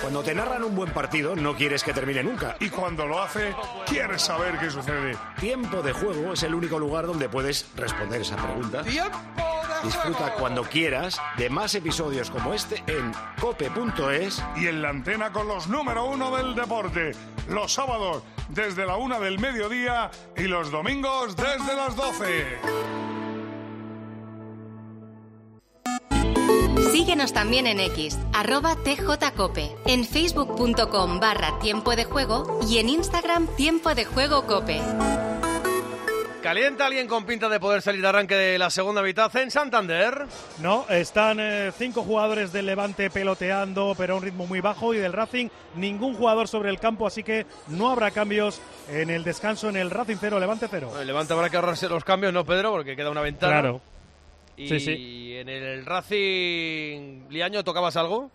Cuando te narran un buen partido, no quieres que termine nunca. Y cuando lo hace, quieres saber qué sucede. Tiempo de Juego es el único lugar donde puedes responder esa pregunta. ¡Tiempo de Disfruta juego! cuando quieras de más episodios como este en cope.es. Y en la antena con los número 1 del deporte. Los sábados desde la 1 del mediodía y los domingos desde las 12. Síguenos también en X, @tjcope, en facebook.com/tiempo de juego y en Instagram Tiempo de Juego Cope. ¿Calienta alguien con pinta de poder salir de arranque de la segunda mitad en Santander? No, están 5 jugadores del Levante peloteando, pero a un ritmo muy bajo, y del Racing ningún jugador sobre el campo, así que no habrá cambios en el descanso en el Racing 0, Levante 0. El Levante habrá que ahorrarse los cambios, ¿no, Pedro? Porque queda una ventana. Claro. Y Sí. en el Racing, Liaño, ¿tocabas algo?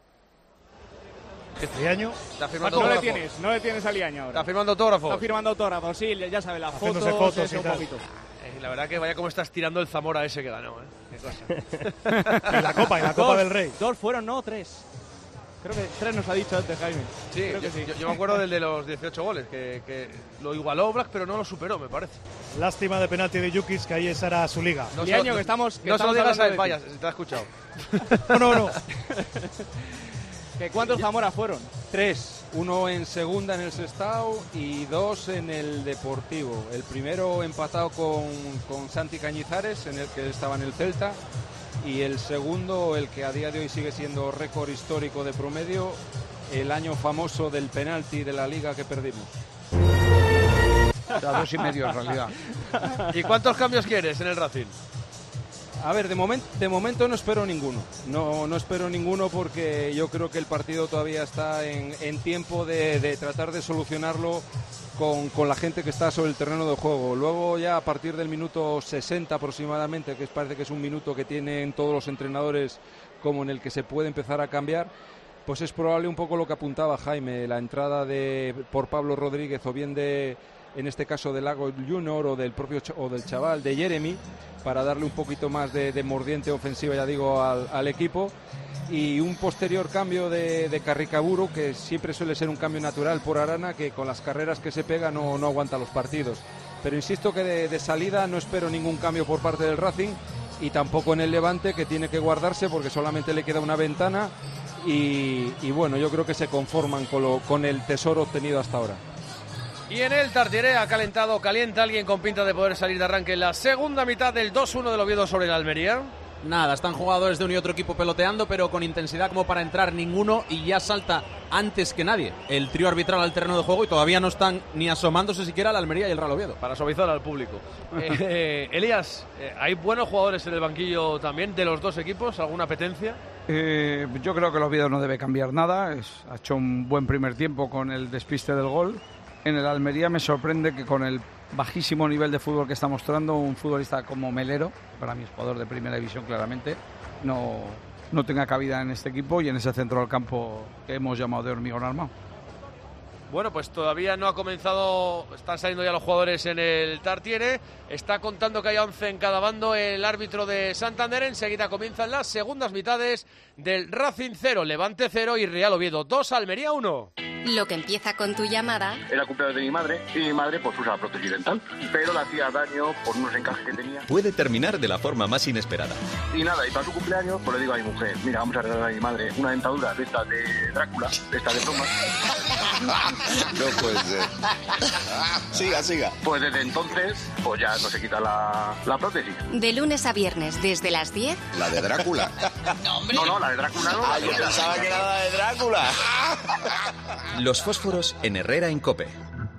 Liaño. ¿Está firmando No autógrafo? le tienes a Liaño ahora. ¿Está firmando autógrafos? Está firmando autógrafos, sí, ya sabes, las Haciéndose fotos, fotos eso, y un tal. poquito. La verdad que vaya como estás tirando el Zamora ese que ganó, ¿eh? Qué cosa. Y la Copa del Rey. 2 fueron, no, 3. Creo que 3 nos ha dicho antes, Jaime. Sí, Creo que sí. Yo me acuerdo del de los 18 goles, que lo igualó Black, pero no lo superó, me parece. Lástima de penalti de Yukis, que ahí esa era su liga. No Liaño, se lo- que estamos no se lo estamos digas a él, hablando de vaya, ti. se te ha escuchado. No. ¿Que ¿Cuántos Zamora fueron? 3, uno en segunda en el Sestao y 2 en el Deportivo. El primero empatado con Santi Cañizares, en el que estaba en el Celta, y el segundo, el que a día de hoy sigue siendo récord histórico de promedio, el año famoso del penalti de la Liga que perdimos. O sea, 2,5 en realidad. ¿Y cuántos cambios quieres en el Racing? A ver, de momento no espero ninguno. No espero ninguno porque yo creo que el partido todavía está en tiempo de tratar de solucionarlo con la gente que está sobre el terreno de juego. Luego ya a partir del minuto 60 aproximadamente, que parece que es un minuto que tienen todos los entrenadores como en el que se puede empezar a cambiar, pues es probable un poco lo que apuntaba Jaime, la entrada por Pablo Rodríguez o bien en este caso del Lago Junior o del propio o del chaval de Jeremy, para darle un poquito más de mordiente ofensiva, ya digo, al equipo, y un posterior cambio de Carricaburu, que siempre suele ser un cambio natural por Arana, que con las carreras que se pega no aguanta los partidos. Pero insisto que de salida no espero ningún cambio por parte del Racing, y tampoco en el Levante, que tiene que guardarse porque solamente le queda una ventana, y bueno, yo creo que se conforman con el tesoro obtenido hasta ahora. Y en el Tartiere calienta alguien con pinta de poder salir de arranque en la segunda mitad del 2-1 del Oviedo sobre el Almería. Nada, están jugadores de un y otro equipo peloteando, pero con intensidad como para entrar ninguno, y ya salta antes que nadie el trío arbitral al terreno de juego, y todavía no están ni asomándose siquiera la Almería y el Real Oviedo. Para suavizar al público. Elías, ¿hay buenos jugadores en el banquillo también de los dos equipos? ¿Alguna apetencia? Yo creo que el Oviedo no debe cambiar nada. Ha hecho un buen primer tiempo con el despiste del gol. En el Almería me sorprende que con el bajísimo nivel de fútbol que está mostrando un futbolista como Melero, para mí es jugador de primera división claramente, no tenga cabida en este equipo y en ese centro del campo que hemos llamado de hormigón armado. Bueno, pues todavía no ha comenzado, están saliendo ya los jugadores en el Tartiere, está contando que hay 11 en cada bando el árbitro de Santander. Enseguida comienzan las segundas mitades del Racing 0, Levante 0 y Real Oviedo 2, Almería 1. Lo que empieza con tu llamada Era cumpleaños de mi madre y mi madre pues usa la prótesis dental, pero le hacía daño por unos encajes que tenía. Puede terminar de la forma más inesperada. Y nada, y para su cumpleaños pues le digo a mi mujer, mira, vamos a regalar a mi madre una dentadura de estas de Drácula, de estas de broma. No puede ser. Siga. Pues desde entonces pues ya no se quita la prótesis. de lunes a viernes desde las 10. La de Drácula. No, la de Drácula no. Yo pensaba que era la de Drácula. Los fósforos en Herrera en COPE.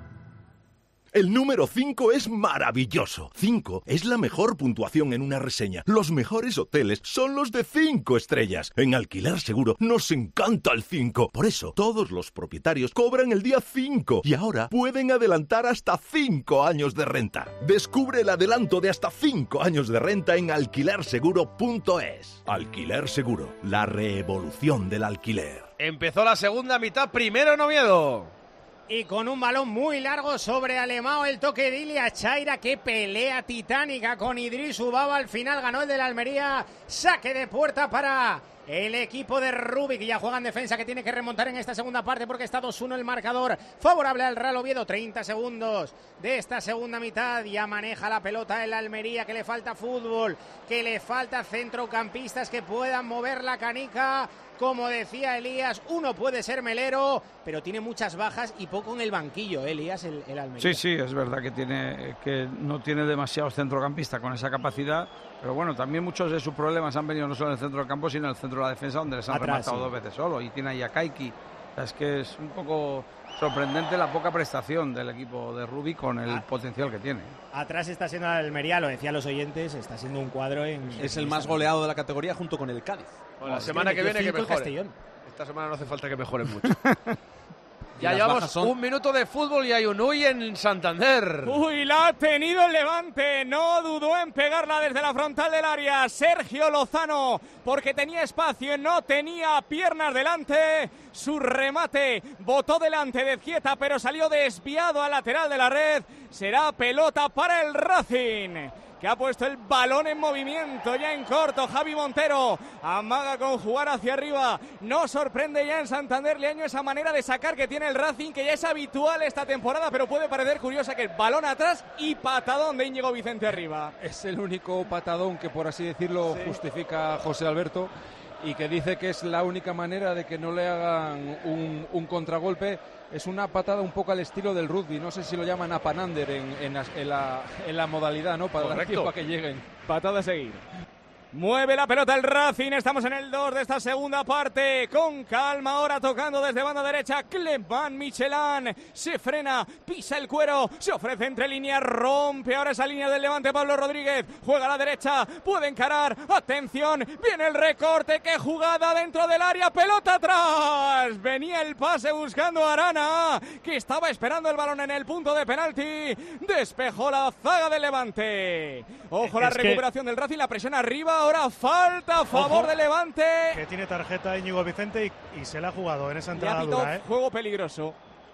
El número 5 es maravilloso. 5 es la mejor puntuación en una reseña. Los mejores hoteles son los de 5 estrellas. En Alquiler Seguro nos encanta el 5. Por eso, todos los propietarios cobran el día 5 y ahora pueden adelantar hasta 5 años de renta. Descubre el adelanto de hasta 5 años de renta en alquilerseguro.es. Alquiler Seguro, la revolución del alquiler. Empezó la segunda mitad, primero en Oviedo. Y con un balón muy largo sobre Alemão, el toque de Ilia Chaira, que pelea titánica con Idris Ubaba. Al final ganó el de la Almería. Saque de puerta para el equipo de Rubik, ya juega en defensa, que tiene que remontar en esta segunda parte porque está 2-1 el marcador favorable al Real Oviedo. 30 segundos de esta segunda mitad, ya maneja la pelota el Almería, que le falta fútbol, que le falta centrocampistas que puedan mover la canica. Como decía Elías, uno puede ser Melero, pero tiene muchas bajas y poco en el banquillo, Elías, el Almería. Sí, es verdad que no tiene demasiados centrocampistas con esa capacidad, pero bueno, también muchos de sus problemas han venido no solo en el centro del campo, sino en el centro de la defensa, donde les han rematado 2 veces solo, y tiene ahí a Kaiki. Es que es un poco sorprendente la poca prestación del equipo de Rubik con el potencial que tiene. Atrás está siendo el Almería, lo decían los oyentes, está siendo un cuadro Es el más goleado de la categoría junto con el Cádiz. Bueno, la semana que viene que mejore. Esta semana no hace falta que mejoren mucho. Ya llevamos un minuto de fútbol y hay un Uy en Santander. Uy, la ha tenido el Levante. No dudó en pegarla desde la frontal del área. Sergio Lozano, porque tenía espacio, no tenía piernas delante. Su remate botó delante de Zieta, pero salió desviado al lateral de la red. Será pelota para el Racing, que ha puesto el balón en movimiento ya en corto. Javi Montero amaga con jugar hacia arriba. No sorprende ya en Santander Leaño esa manera de sacar que tiene el Racing, que ya es habitual esta temporada, pero puede parecer curiosa, que el balón atrás y patadón de Íñigo Vicente arriba. Es el único patadón que, por así decirlo, justifica José Alberto, y que dice que es la única manera de que no le hagan un contragolpe. Es una patada un poco al estilo del rugby, no sé si lo llaman apanander en la modalidad, ¿no? Para dar tiempo a que lleguen. Patada a seguir. Mueve la pelota el Racing, estamos en el 2 de esta segunda parte, con calma ahora tocando desde banda derecha, Clement Michelán, se frena, pisa el cuero, se ofrece entre líneas, rompe ahora esa línea del Levante Pablo Rodríguez, juega a la derecha, puede encarar, atención, viene el recorte, qué jugada dentro del área, pelota atrás, venía el pase buscando a Arana, que estaba esperando el balón en el punto de penalti, despejó la zaga del Levante, ojo la recuperación del Racing, la presión arriba. Ahora falta a favor de Levante. Que tiene tarjeta Íñigo Vicente y se la ha jugado en esa entrada dura, Juego peligroso.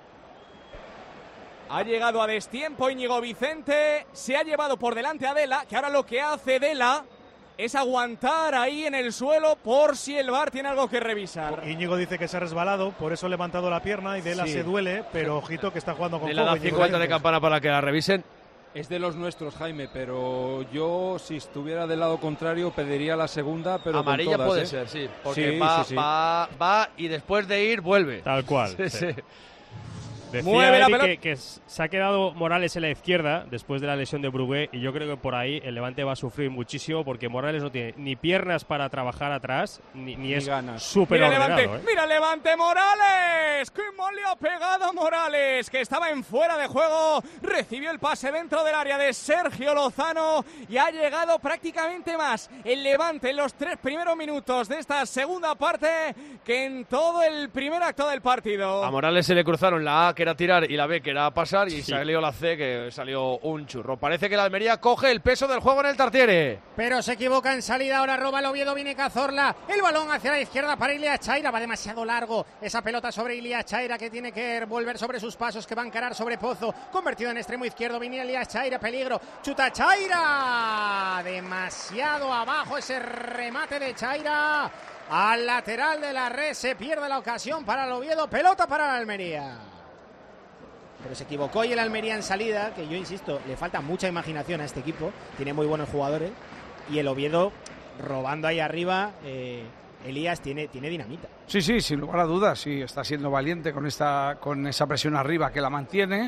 Ha llegado a destiempo Íñigo Vicente. Se ha llevado por delante a Dela, que ahora lo que hace Dela es aguantar ahí en el suelo por si el VAR tiene algo que revisar. Íñigo dice que se ha resbalado, por eso ha levantado la pierna y Dela se duele, pero ojito que está jugando con Dela da 50 de campana para que la revisen. Es de los nuestros, Jaime, pero yo, si estuviera del lado contrario, pediría la segunda, pero amarilla con todas, puede ser, sí, porque va y después de ir vuelve. Tal cual. Sí. Decía Eric que se ha quedado Morales en la izquierda después de la lesión de Brugué, y yo creo que por ahí el Levante va a sufrir muchísimo porque Morales no tiene ni piernas para trabajar atrás ni es súper ordenado. ¡Mira Levante Morales! ¡Qué mal le ha pegado Morales! Que estaba en fuera de juego, recibió el pase dentro del área de Sergio Lozano y ha llegado prácticamente más el Levante en los 3 primeros minutos de esta segunda parte que en todo el primer acto del partido. A Morales se le cruzaron la A, que era tirar, y la B, que era pasar, y salió la C, que salió un churro. Parece que la Almería coge el peso del juego en el Tartiere. Pero se equivoca en salida, ahora roba el Oviedo, viene Cazorla, el balón hacia la izquierda para Ilia Chaira, va demasiado largo esa pelota sobre Ilia Chaira, que tiene que volver sobre sus pasos, que va a encarar sobre Pozo, convertido en extremo izquierdo, viene Ilia Chaira, peligro, chuta Chaira, demasiado abajo ese remate de Chaira, al lateral de la red, se pierde la ocasión para el Oviedo, pelota para la Almería. Pero se equivocó y el Almería en salida, que yo insisto, le falta mucha imaginación a este equipo, tiene muy buenos jugadores, y el Oviedo robando ahí arriba, Elías tiene dinamita. Sí, sin lugar a dudas, sí, está siendo valiente con esa presión arriba que la mantiene.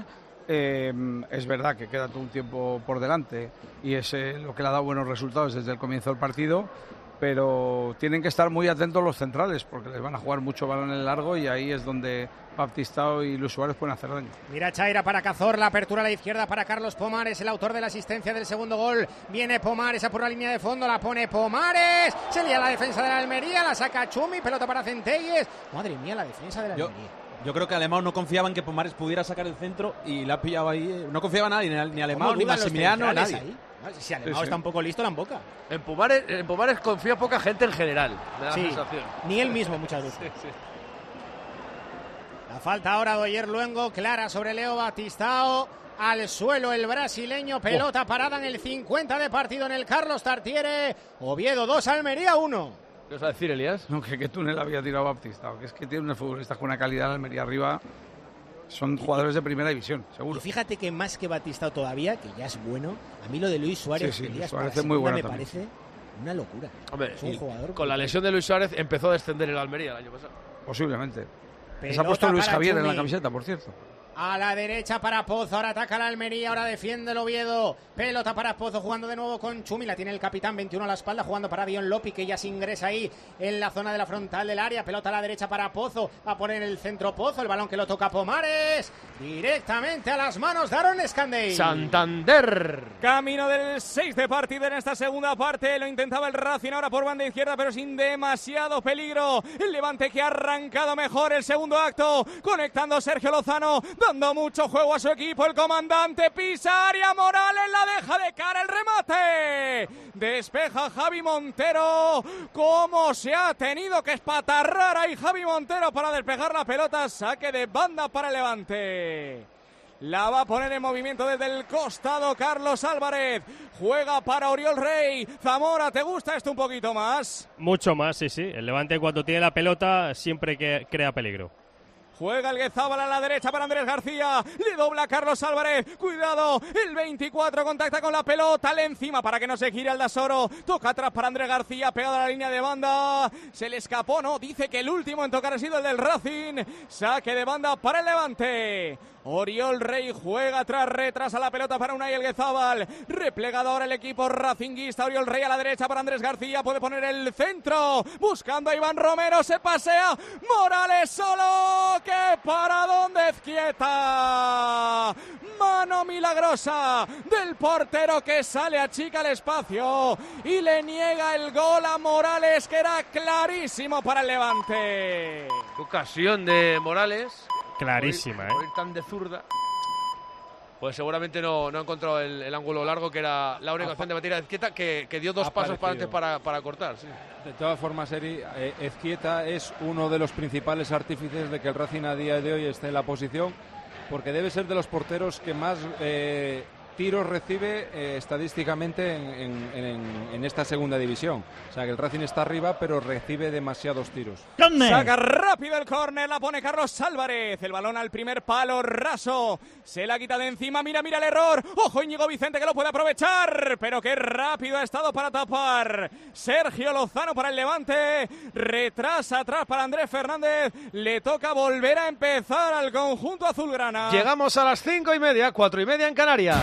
Es verdad que queda todo un tiempo por delante y es lo que le ha dado buenos resultados desde el comienzo del partido, pero tienen que estar muy atentos los centrales porque les van a jugar mucho balón en el largo y ahí es donde Baptistao y Luis Suárez pueden hacer daño. Mira Chaira para Cazor, la apertura a la izquierda para Carlos Pomares, el autor de la asistencia del segundo gol. Viene Pomares a por la línea de fondo, la pone Pomares, se lía la defensa de la Almería, la saca Chumi, pelota para Centelles. Madre mía, la defensa de la Almería. Yo creo que Alemão no confiaba en que Pomares pudiera sacar el centro y la ha pillado ahí. No confiaba nadie, ni Alemão, ni Massimiliano, nadie. Ahí? Si Alemão está un poco listo, la emboca. En Pomares confía poca gente en general, me da la sensación. Ni él mismo muchas veces. Sí. La falta ahora de Oyer Luengo, clara sobre Leo Baptistao. Al suelo el brasileño, pelota parada en el 50 de partido en el Carlos Tartiere. Oviedo 2, Almería 1. ¿Qué vas a decir, Elías? No, que Túnel había tirado Baptista. Que es que tiene unos futbolistas con una calidad en Almería arriba. Son jugadores de primera división, seguro. Y fíjate que más que Batistao todavía, que ya es bueno, a mí lo de Luis Suárez, sí, Elías, Suárez para es muy bueno me también. parece una locura. Hombre, es un jugador con la lesión de Luis Suárez empezó a descender el Almería el año pasado. Posiblemente. Pelota Se ha puesto Luis para Javier en la Chumi. camiseta, por cierto. A la derecha para Pozo, ahora ataca la Almería, ahora defiende el Oviedo. Pelota para Pozo, jugando de nuevo con Chumi, la tiene el capitán, 21 a la espalda, jugando para Dion Lopi, que ya se ingresa ahí en la zona de la frontal del área. Pelota a la derecha para Pozo, va a poner el centro Pozo, el balón que lo toca Pomares, directamente a las manos de Aaron Escandey. Santander. Camino del 6 de partido en esta segunda parte. Lo intentaba el Racing ahora por banda izquierda, pero sin demasiado peligro. El Levante que ha arrancado mejor el segundo acto, conectando Sergio Lozano, dando mucho juego a su equipo. El comandante pisa área, Morales la deja de cara, el remate. Despeja Javi Montero. Cómo se ha tenido que espatarrar ahí Javi Montero para despejar la pelota. Saque de banda para el Levante. La va a poner en movimiento desde el costado Carlos Álvarez. Juega para Oriol Rey. Zamora, ¿te gusta esto un poquito más? Mucho más, sí. El Levante cuando tiene la pelota siempre que crea peligro. Juega el Guezábal a la derecha para Andrés García. Le dobla a Carlos Álvarez. Cuidado. El 24 contacta con la pelota. Le encima para que no se gire Aldasoro. Toca atrás para Andrés García. Pegado a la línea de banda. Se le escapó, ¿no? Dice que el último en tocar ha sido el del Racing. Saque de banda para el Levante. Oriol Rey juega atrás, retrasa la pelota para Unai Elguezábal. Replegado ahora el equipo racinguista. Oriol Rey a la derecha para Andrés García. Puede poner el centro. Buscando a Iván Romero. Se pasea. Morales solo. ¡Qué paradón de Ezquieta! Mano milagrosa del portero que sale, achica el espacio y le niega el gol a Morales, que era clarísimo para el Levante. Ocasión de Morales. Clarísima, por ir tan de zurda. Pues seguramente no ha encontrado el ángulo largo, que era la única opción de batir a Ezquieta, que dio dos pasos para antes para cortar. Sí. De todas formas, Eri, Ezquieta es uno de los principales artífices de que el Racing a día de hoy esté en la posición, porque debe ser de los porteros que más tiros recibe estadísticamente en esta segunda división. O sea que el Racing está arriba, pero recibe demasiados tiros. Saca rápido el córner, la pone Carlos Álvarez. El balón al primer palo, raso. Se la quita de encima, mira el error. Ojo Íñigo Vicente, que lo puede aprovechar. Pero qué rápido ha estado para tapar. Sergio Lozano para el Levante. Retrasa atrás para Andrés Fernández. Le toca volver a empezar al conjunto azulgrana. Llegamos a las 5:30, 4:30 en Canarias.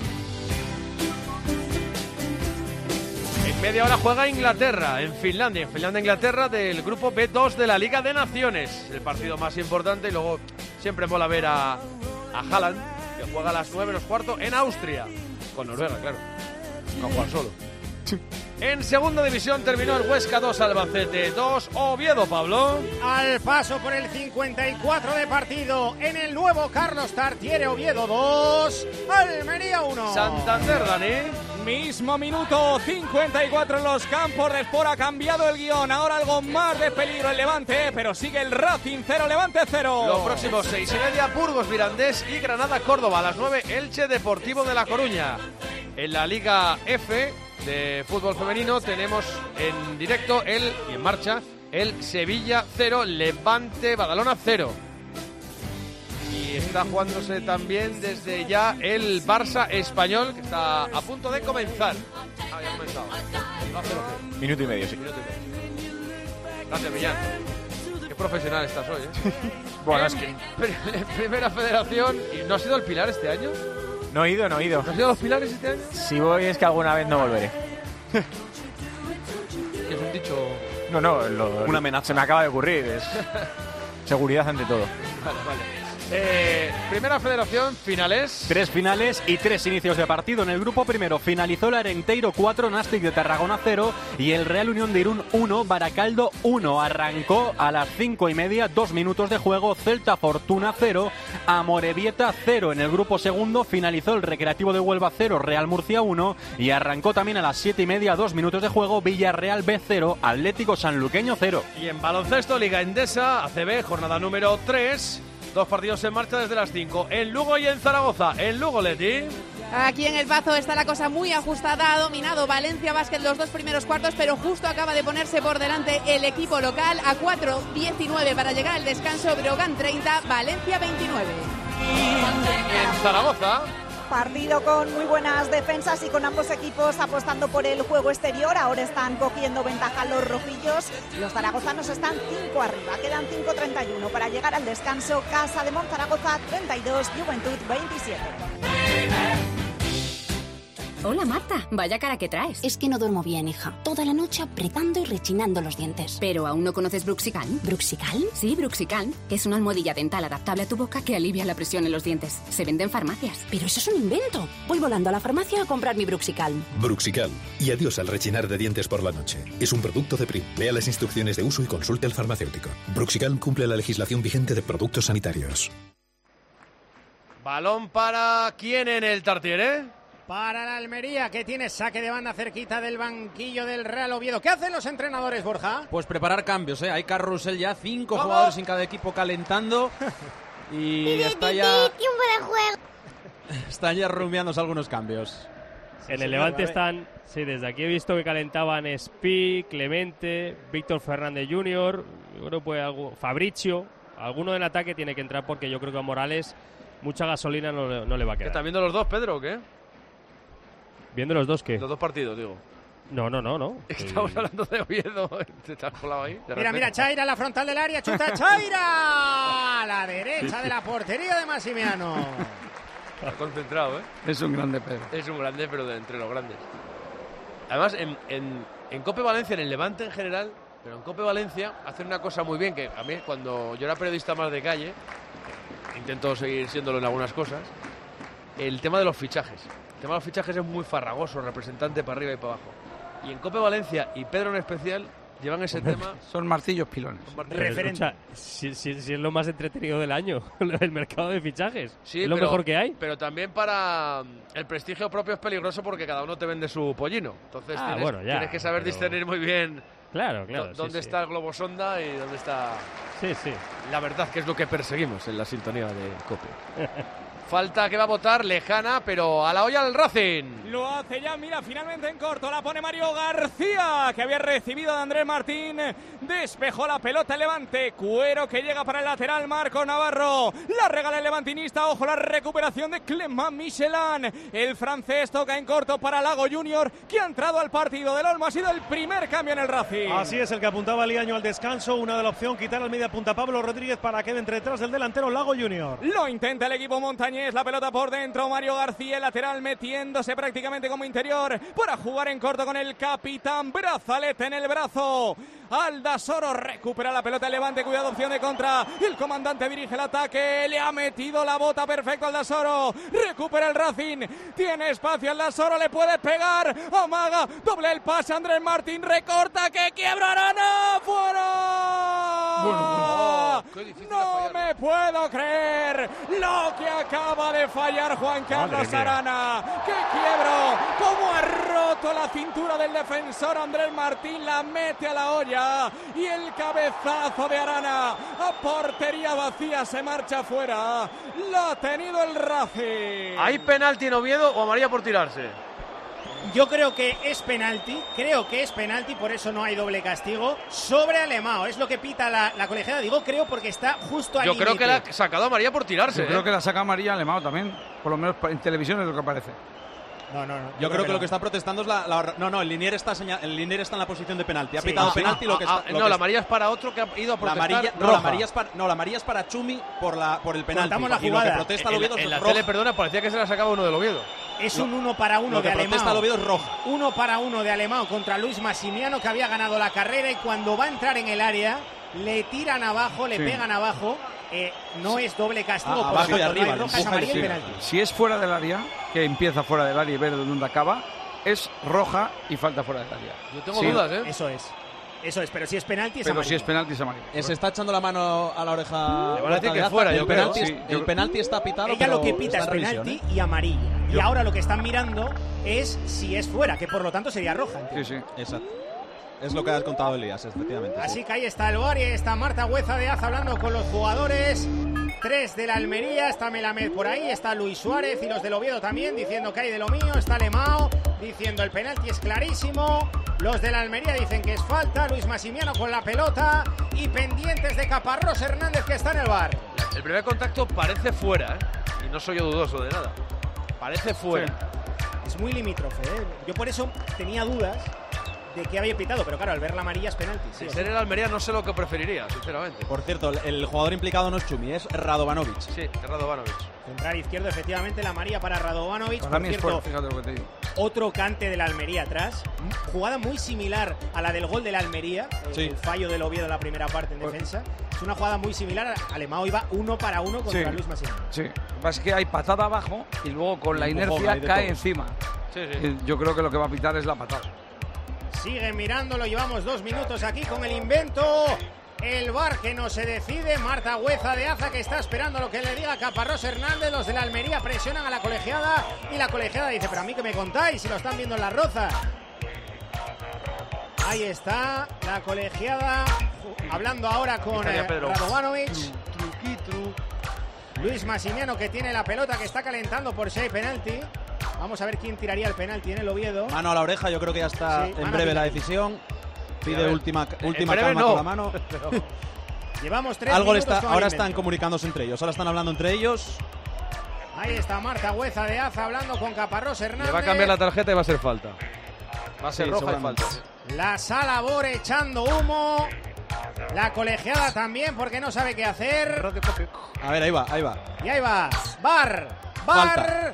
En media hora juega Inglaterra en Finlandia. Inglaterra del grupo B2 de la Liga de Naciones. El partido más importante, y luego siempre mola ver a Haaland, que juega a las 9:15 en Austria. Con Noruega, claro. No jugar solo. En segunda división terminó el Huesca 2, Albacete 2, Oviedo, Pablo. Al paso por el 54 de partido en el nuevo Carlos Tartiere, Oviedo 2, Almería 1. Santander, Dani. Mismo minuto, 54 en los campos de Sport. Ha cambiado el guión, ahora algo más de peligro el Levante, pero sigue el Racing 0, Levante 0. Los próximos 6:30, Burgos, Mirandés y Granada, Córdoba. A las 9, Elche, Deportivo de La Coruña. En la Liga F de fútbol femenino tenemos en directo y en marcha el Sevilla 0, Levante Badalona 0. Y está jugándose también desde ya el Barça Español, que está a punto de comenzar. Ya ha comenzado. Minuto y medio, sí. Gracias, Millán. Qué profesional estás hoy, Bueno, es que... Primera Federación. ¿Y no has ido al Pilar este año? No he ido. ¿No has ido a los Pilares este año? Si voy es que alguna vez no volveré. ¿Qué es un dicho? No, una amenaza. Se me acaba de ocurrir. Es seguridad ante todo. Vale. Primera Federación, finales. 3 finales y 3 inicios de partido. En el grupo primero finalizó el Arenteiro 4, Nàstic de Tarragona 0 y el Real Unión de Irún 1, Baracaldo 1. Arrancó a las 5:30, 2 minutos de juego, Celta Fortuna 0, Amorebieta 0. En el grupo segundo finalizó el Recreativo de Huelva 0, Real Murcia 1 y arrancó también a las 7:30, 2 minutos de juego, Villarreal B 0, Atlético Sanluqueño 0. Y en baloncesto, Liga Endesa, ACB, jornada número 3. 2 partidos en marcha desde las 5. En Lugo y en Zaragoza. En Lugo, Leti. Aquí en el Pazo está la cosa muy ajustada, ha dominado Valencia Basket los 2 primeros cuartos, pero justo acaba de ponerse por delante el equipo local a 4:19 para llegar al descanso. Brogan 30, Valencia 29. En Zaragoza. Partido con muy buenas defensas y con ambos equipos apostando por el juego exterior. Ahora están cogiendo ventaja los rojillos. Los zaragozanos están 5 arriba. Quedan 5:31 para llegar al descanso. Casa de Monzaragoza 32, Juventud 27. Hola Marta, vaya cara que traes. Es que no duermo bien, hija. Toda la noche apretando y rechinando los dientes. ¿Pero aún no conoces Bruxicalm? ¿Bruxicalm? Sí, Bruxicalm, que es una almohadilla dental adaptable a tu boca que alivia la presión en los dientes. Se vende en farmacias. Pero eso es un invento. Voy volando a la farmacia a comprar mi Bruxicalm. Bruxicalm. Y adiós al rechinar de dientes por la noche. Es un producto de Prim. Lea las instrucciones de uso y consulte al farmacéutico. Bruxicalm cumple la legislación vigente de productos sanitarios. Balón para quién en el Tartiere. Para la Almería, que tiene saque de banda cerquita del banquillo del Real Oviedo. ¿Qué hacen los entrenadores, Borja? Pues preparar cambios, ¿eh? Hay carrusel ya, 5 jugadores en cada equipo calentando. Y está ya... Están ya rumiándose algunos cambios. En el Levante están... Sí, desde aquí he visto que calentaban Spi, Clemente, Víctor Fernández Jr., yo creo que Fabricio. Alguno en ataque tiene que entrar porque yo creo que a Morales mucha gasolina no le va a quedar. ¿Están viendo los dos, Pedro, o qué? ¿Viendo los dos qué? Los dos partidos, digo. No. Estamos hablando de Oviedo. Te estás colado ahí. Mira, Chaira, la frontal del área. Chuta Chaira. A la derecha de la portería de Massimiano. Está concentrado, ¿eh? Es un grande, Pedro. Es un grande, pero de entre los grandes. Además, en Cope Valencia, en el Levante en general, pero en Cope Valencia hacen una cosa muy bien, que a mí, cuando yo era periodista más de calle, intento seguir siéndolo en algunas cosas, el tema de los fichajes. El tema de los fichajes es muy farragoso, representante para arriba y para abajo. Y en Cope Valencia, y Pedro en especial, llevan ese tema... Son martillos pilones. Escucha, si es lo más entretenido del año, el mercado de fichajes. Sí, es lo mejor que hay. Pero también para el prestigio propio es peligroso porque cada uno te vende su pollino. Entonces tienes que saber discernir muy bien... Claro. ¿Dónde está el globo sonda y dónde está... Sí. La verdad, que es lo que perseguimos en la sintonía de Cope. Falta que va a votar lejana, pero a la olla del Racing. Lo hace ya, mira, finalmente en corto. La pone Mario García, que había recibido de Andrés Martín. Despejó la pelota el Levante. Cuero que llega para el lateral, Marco Navarro. La regala el levantinista. Ojo, la recuperación de Clément Michelin. El francés toca en corto para Lago Junior, que ha entrado al partido del Olmo. Ha sido el primer cambio en el Racing. Así es, el que apuntaba Liaño al descanso. Una de la opción, quitar al media punta Pablo Rodríguez para que entre detrás del delantero Lago Junior. Lo intenta el equipo montañés. La pelota por dentro, Mario García, el lateral metiéndose prácticamente como interior para jugar en corto con el capitán. Brazalete en el brazo. Aldasoro recupera la pelota, el Levante, cuidado, opción de contra. El comandante dirige el ataque, le ha metido la bota perfecto Aldasoro. Recupera el Racing, tiene espacio Aldasoro, le puede pegar. Amaga, doble el pase, Andrés Martín recorta, que quiebra Arana. ¡Fuera! No me puedo creer lo que acaba de fallar Juan Carlos Arana. ¡Qué quiebro! ¡Cómo ha roto la cintura del defensor Andrés Martín! La mete a la olla y el cabezazo de Arana a portería vacía se marcha fuera. Lo ha tenido el Racing. ¿Hay penalti en Oviedo o amarilla por tirarse? Yo creo que es penalti, por eso no hay doble castigo sobre Alemão, es lo que pita la colegiada, digo creo porque está justo al límite. Yo creo que la ha sacado amarilla por tirarse. Yo creo que la saca amarilla Alemão también, por lo menos en televisión es lo que parece. No. Yo creo que lo que está protestando es No, el Linier está en la posición de penalti. Ha pitado penalti la amarilla es para otro que ha ido a protestar. La amarilla es para Chumi por el penalti. Contamos la jugada. Lo que protesta el Oviedo en la tele, perdona, parecía que se la sacaba uno del Oviedo. Es un 1 para 1 de Alemão. Lo que protesta el Oviedo es roja. 1 para 1 de Alemão contra Luis Massimiano, que había ganado la carrera, y cuando va a entrar en el área le tiran abajo, le pegan abajo. No es doble castigo, por abajo y arriba, no roja, amarilla y penalti. Si es fuera del área, que empieza fuera del área y ver dónde acaba, es roja y falta fuera del área. Yo tengo dudas, ¿eh? Eso es, pero si es penalti es pero amarillo. Si es penalti es amarillo. Se está echando la mano a la oreja. Le van a decir que fuera, el penalti está pitado. Ella lo que pita es penalti y amarilla. Y ahora lo que están mirando es si es fuera, que por lo tanto sería roja. Sí. Exacto. Es lo que has contado, Elías, efectivamente. Así que ahí está el VAR y ahí está Marta Hueza de Az hablando con los jugadores. 3 de la Almería, está Melamed por ahí, está Luis Suárez y los del Oviedo también diciendo que hay de lo mío, está Alemão diciendo el penalti es clarísimo, los de la Almería dicen que es falta, Luis Massimiano con la pelota y pendientes de Caparrós Hernández que está en el VAR. El primer contacto parece fuera, y no soy yo dudoso de nada, parece fuera. Sí. Es muy limítrofe, Yo por eso tenía dudas de que había pitado, pero claro, al ver la amarilla es penalti. Si ser el Almería no sé lo que preferiría, sinceramente. Por cierto, el jugador implicado no es Chumi, es Radovanovic. Sí, es Radovanovic. Central izquierdo, efectivamente, la amarilla para Radovanovic. Para mí es cierto, fuerte, fíjate lo que te digo. otro cante de la Almería atrás. Jugada muy similar a la del gol de la Almería. Sí. El fallo del Oviedo en la primera parte en defensa. Es una jugada muy similar. Alemão iba 1 para 1 contra Luis Massimiano. Sí, lo que pasa es que hay patada abajo y luego con la inercia cae encima. Sí. Yo creo que lo que va a pitar es la patada. Sigue mirándolo, llevamos 2 minutos aquí con el invento. El VAR que no se decide. Marta Hueza de Aza que está esperando lo que le diga Caparrós Hernández. Los de la Almería presionan a la colegiada y la colegiada dice, pero a mí que me contáis si lo están viendo en La Roza. Ahí está la colegiada hablando ahora con Radovanovic. Luis Massimiano que tiene la pelota, que está calentando por si hay penalti. Vamos a ver quién tiraría el penalti en el Oviedo. Mano a la oreja, yo creo que ya está en breve la decisión. Pide última calma no. con la mano. Llevamos 3 Algo minutos. ahora están comunicándose entre ellos, ahora están hablando entre ellos. Ahí está Marta Hueza de Aza hablando con Caparrós Hernández. Le va a cambiar la tarjeta y va a ser falta. Va a ser roja y falta. La Sala Bor echando humo. La colegiada también porque no sabe qué hacer. A ver, ahí va. Y ahí va. VAR. Falta.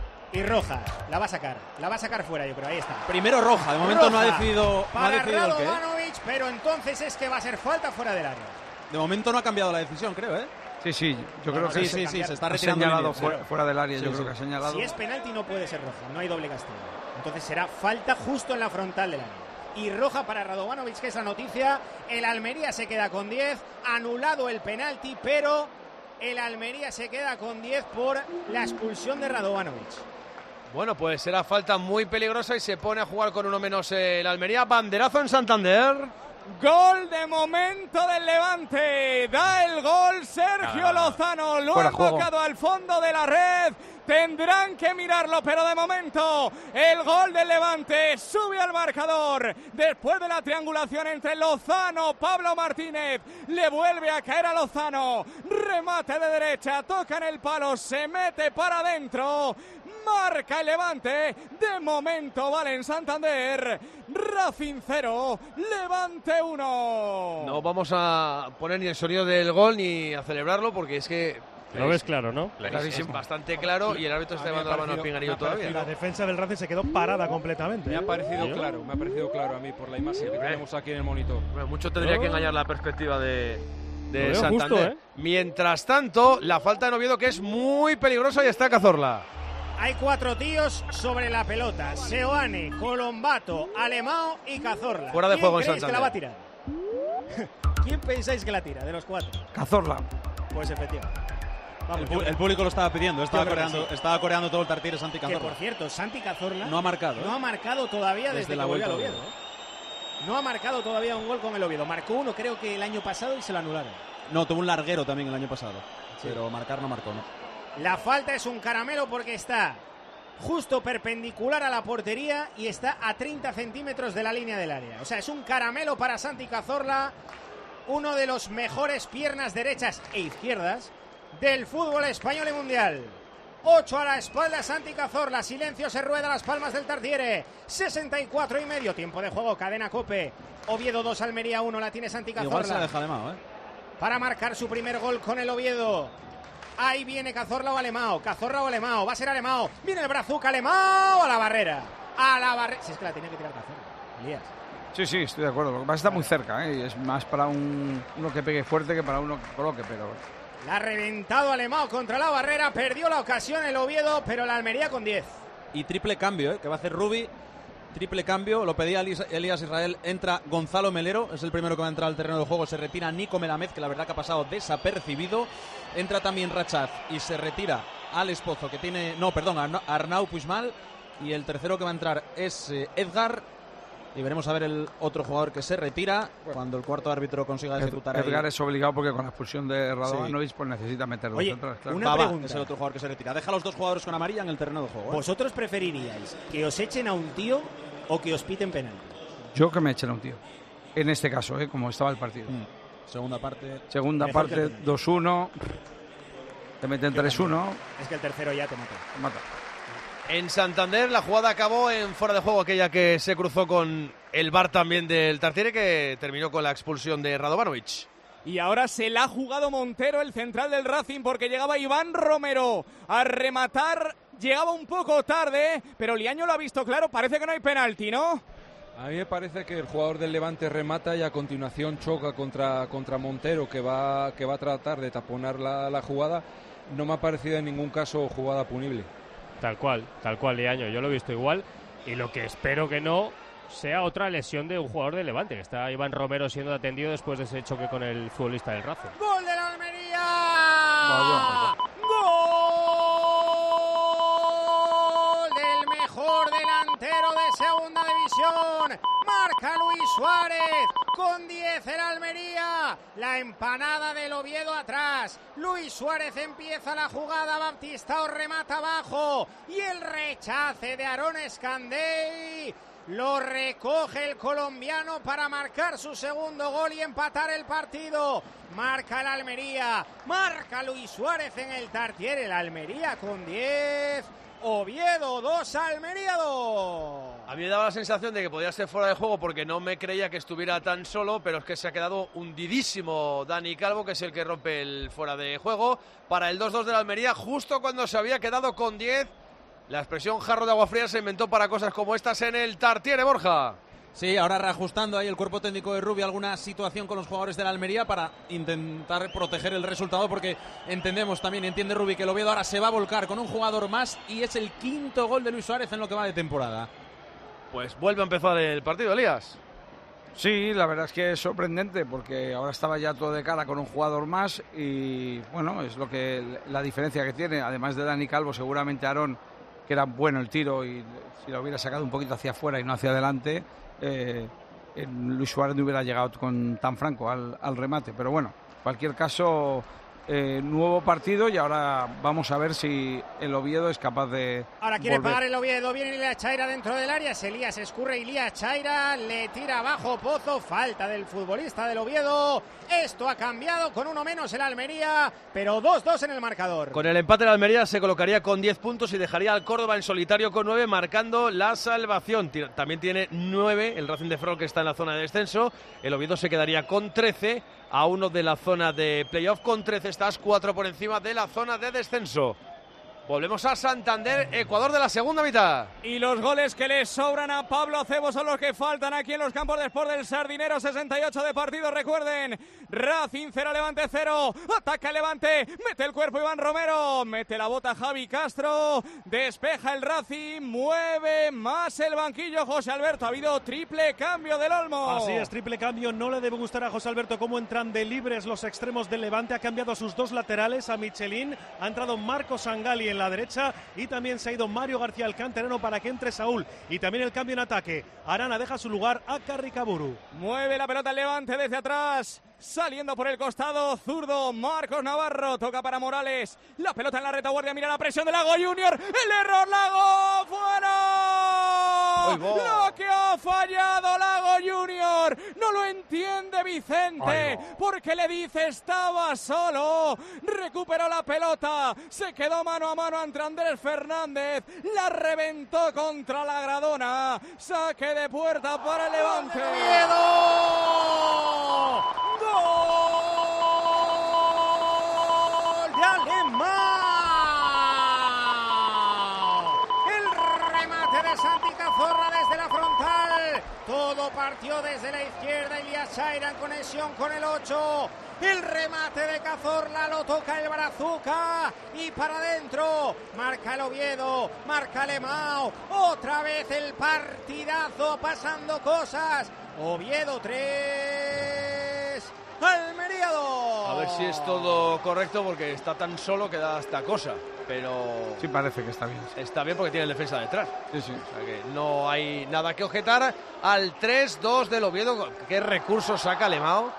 Y roja. La va a sacar fuera, yo creo. Ahí está. Primero roja. De momento no ha decidido para el qué. Radovanovic, pero entonces es que va a ser falta fuera del área. De momento no ha cambiado la decisión, creo, Sí, yo creo que se está ha retirando señalado fuera del área. Yo creo que ha señalado. Si es penalti no puede ser roja, no hay doble castigo. Entonces será falta justo en la frontal del área. Y roja para Radovanovic, que es la noticia. El Almería se queda con 10. Anulado el penalti, pero el Almería se queda con 10 por la expulsión de Radovanovic. Bueno, pues será falta muy peligrosa y se pone a jugar con uno menos el Almería. Banderazo en Santander. Gol de momento del Levante. Da el gol Sergio Lozano. Lo ha tocado al fondo de la red. Tendrán que mirarlo, pero de momento el gol del Levante sube al marcador. Después de la triangulación entre Lozano, Pablo Martínez, le vuelve a caer a Lozano. Remate de derecha, toca en el palo, se mete para adentro. Marca el Levante. De momento vale en Santander. Racing 0, Levante 1. No vamos a poner ni el sonido del gol ni a celebrarlo porque es que... Lo ves claro, ¿no? Es bastante claro y el árbitro está llevando la mano al pinganillo todavía. La defensa del Racing se quedó parada completamente. Me ha parecido claro a mí por la imagen que tenemos aquí en el monitor. Mucho tendría que engañar la perspectiva de Santander. Justo, Mientras tanto, la falta de Oviedo que es muy peligrosa y está Cazorla. Hay 4 tíos sobre la pelota. Seoane, Colombato, Alemão y Cazorla. Fuera de juego en Santander. ¿Quién creéis que la va a tirar? ¿Quién pensáis que la tira de los 4? Cazorla. Pues efectivamente. El público lo estaba pidiendo, estaba coreando todo el Tartiere Santi Cazorla. Que por cierto, Santi Cazorla no ha marcado. No ha marcado todavía desde la que volvió vuelta al Oviedo. No ha marcado todavía un gol con el Oviedo. Marcó uno creo que el año pasado y se lo anularon. No, tuvo un larguero también el año pasado. Sí. Pero marcar no marcó, ¿no? La falta es un caramelo porque está justo perpendicular a la portería y está a 30 centímetros de la línea del área. O sea, es un caramelo para Santi Cazorla, uno de los mejores piernas derechas e izquierdas del fútbol español y mundial. 8 a la espalda Santi Cazorla. Silencio, se rueda las palmas del Tartiere. 64 y medio, tiempo de juego, cadena COPE. Oviedo 2, Almería 1, la tiene Santi Cazorla. Igual se deja de mano, para marcar su primer gol con el Oviedo. Ahí viene Cazorla o Alemão. Cazorla o Alemão. Va a ser Alemão. Viene el brazuca Alemão a la barrera. Si es que la tenía que tirar Cazorla. Elías. Sí, estoy de acuerdo. Lo que pasa es que está muy cerca, ¿eh? Es más para uno que pegue fuerte que para uno que coloque, pero... La ha reventado Alemão contra la barrera. Perdió la ocasión el Oviedo, pero la Almería con 10. Y triple cambio, que va a hacer Rubi. Triple cambio, lo pedía Elías Israel. Entra Gonzalo Melero, es el primero que va a entrar al terreno de juego. Se retira Nico Melamed, que la verdad que ha pasado desapercibido. Entra también Rachaz y se retira Alex Pozo, que tiene... No, perdón, Arnau Puigmal. Y el tercero que va a entrar es Edgar. Y veremos a ver el otro jugador que se retira cuando el cuarto árbitro consiga ejecutar. Edgar es obligado porque con la expulsión de Radovanovic pues necesita meter los centrales. Claro. Una pregunta. Es el otro jugador que se retira. Deja a los dos jugadores con amarilla en el terreno de juego. ¿Vosotros preferiríais que os echen a un tío o que os piten penal? Yo que me echen a un tío. En este caso, como estaba el partido. Segunda parte. 2-1. Te meten 3-1. Es que el tercero ya te mata. En Santander la jugada acabó en fuera de juego, aquella que se cruzó con el VAR también del Tartiere, que terminó con la expulsión de Radovanovic. Y ahora se la ha jugado Montero, el central del Racing, porque llegaba Iván Romero a rematar. Llegaba un poco tarde, pero Liaño lo ha visto claro. Parece que no hay penalti, ¿no? A mí me parece que el jugador del Levante remata y a continuación choca contra Montero, que va a tratar de taponar la jugada. No me ha parecido en ningún caso jugada punible. Tal cual, Liaño. Yo lo he visto igual. Y lo que espero que no sea otra lesión de un jugador del Levante, que está Iván Romero siendo atendido después de ese choque con el futbolista del Racing. ¡Gol de la Almería! ¡Gol del mejor delantero de segunda división! Marca Luis Suárez, con 10 el Almería, la empanada del Oviedo atrás, Luis Suárez empieza la jugada, Baptistao remata abajo y el rechace de Aarón Escandey lo recoge el colombiano para marcar su segundo gol y empatar el partido. Marca el Almería, marca Luis Suárez en el Tartiere, el Almería con 10. Oviedo 2, Almería 2. A mí me daba la sensación de que podía ser fuera de juego porque no me creía que estuviera tan solo, pero es que se ha quedado hundidísimo Dani Calvo, que es el que rompe el fuera de juego para el 2-2 de la Almería, justo cuando se había quedado con 10. La expresión jarro de agua fría se inventó para cosas como estas en el Tartiere, Borja. Sí, ahora reajustando ahí el cuerpo técnico de Rubio alguna situación con los jugadores de la Almería para intentar proteger el resultado, porque entiende Rubio que el Oviedo ahora se va a volcar con un jugador más y es el quinto gol de Luis Suárez en lo que va de temporada. Pues vuelve a empezar el partido, Elías. Sí, la verdad es que es sorprendente porque ahora estaba ya todo de cara con un jugador más y bueno, es la diferencia que tiene, además de Dani Calvo, seguramente Aarón, que era bueno el tiro y si lo hubiera sacado un poquito hacia afuera y no hacia adelante, Luis Suárez no hubiera llegado tan franco al remate, pero bueno, en cualquier caso, nuevo partido y ahora vamos a ver si el Oviedo es capaz de ahora quiere volver. Pagar el Oviedo, viene Ilías Chaira dentro del área, Elías escurre, Ilías Chaira le tira abajo Pozo, falta del futbolista del Oviedo. Esto ha cambiado con uno menos el Almería, pero 2-2 en el marcador. Con el empate el Almería se colocaría con 10 puntos y dejaría al Córdoba en solitario con 9, marcando la salvación. También tiene 9 el Racing de Ferrol, que está en la zona de descenso. El Oviedo se quedaría con 13, a 1 de la zona de playoff. Con 13 estás 4 por encima de la zona de descenso. Volvemos a Santander, Ecuador de la segunda mitad. Y los goles que le sobran a Pablo Acebo son los que faltan aquí en los campos de Sport del Sardinero. 68 de partido, recuerden. Racing 0, Levante 0. Ataca el Levante, mete el cuerpo Iván Romero, mete la bota Javi Castro, despeja el Racing, mueve más el banquillo José Alberto. Ha habido triple cambio del Olmo. Así es, triple cambio. No le debe gustar a José Alberto cómo entran de libres los extremos del Levante. Ha cambiado a sus dos laterales, a Michelin. Ha entrado Marcos Sangali en la derecha y también se ha ido Mario García el canterano para que entre Saúl. Y también el cambio en ataque. Arana deja su lugar a Carricaburu. Mueve la pelota el Levante desde atrás. Saliendo por el costado, zurdo, Marcos Navarro, toca para Morales, la pelota en la retaguardia, mira la presión de Lago Junior, el error Lago, fuera, lo que ha fallado Lago Junior, no lo entiende Vicente, porque le dice estaba solo, recuperó la pelota, se quedó mano a mano ante Andrés Fernández, la reventó contra la gradona, saque de puerta para el Levante. ¡Gol de Alemán! El remate de Santi Cazorla desde la frontal. Todo partió desde la izquierda. Ilías Chaira en conexión con el 8. El remate de Cazorla lo toca el Brazuca y para adentro. Marca el Oviedo, marca Alemão. Otra vez el partidazo, pasando cosas. Oviedo 3. Almería 2. A ver ver si es todo correcto, porque está tan solo que da esta cosa. Pero sí, parece que está bien. Está bien porque tiene el defensa detrás. Sí, sí. O sea que no hay nada que objetar al 3-2 del Oviedo. ¿Qué recursos saca Alemão?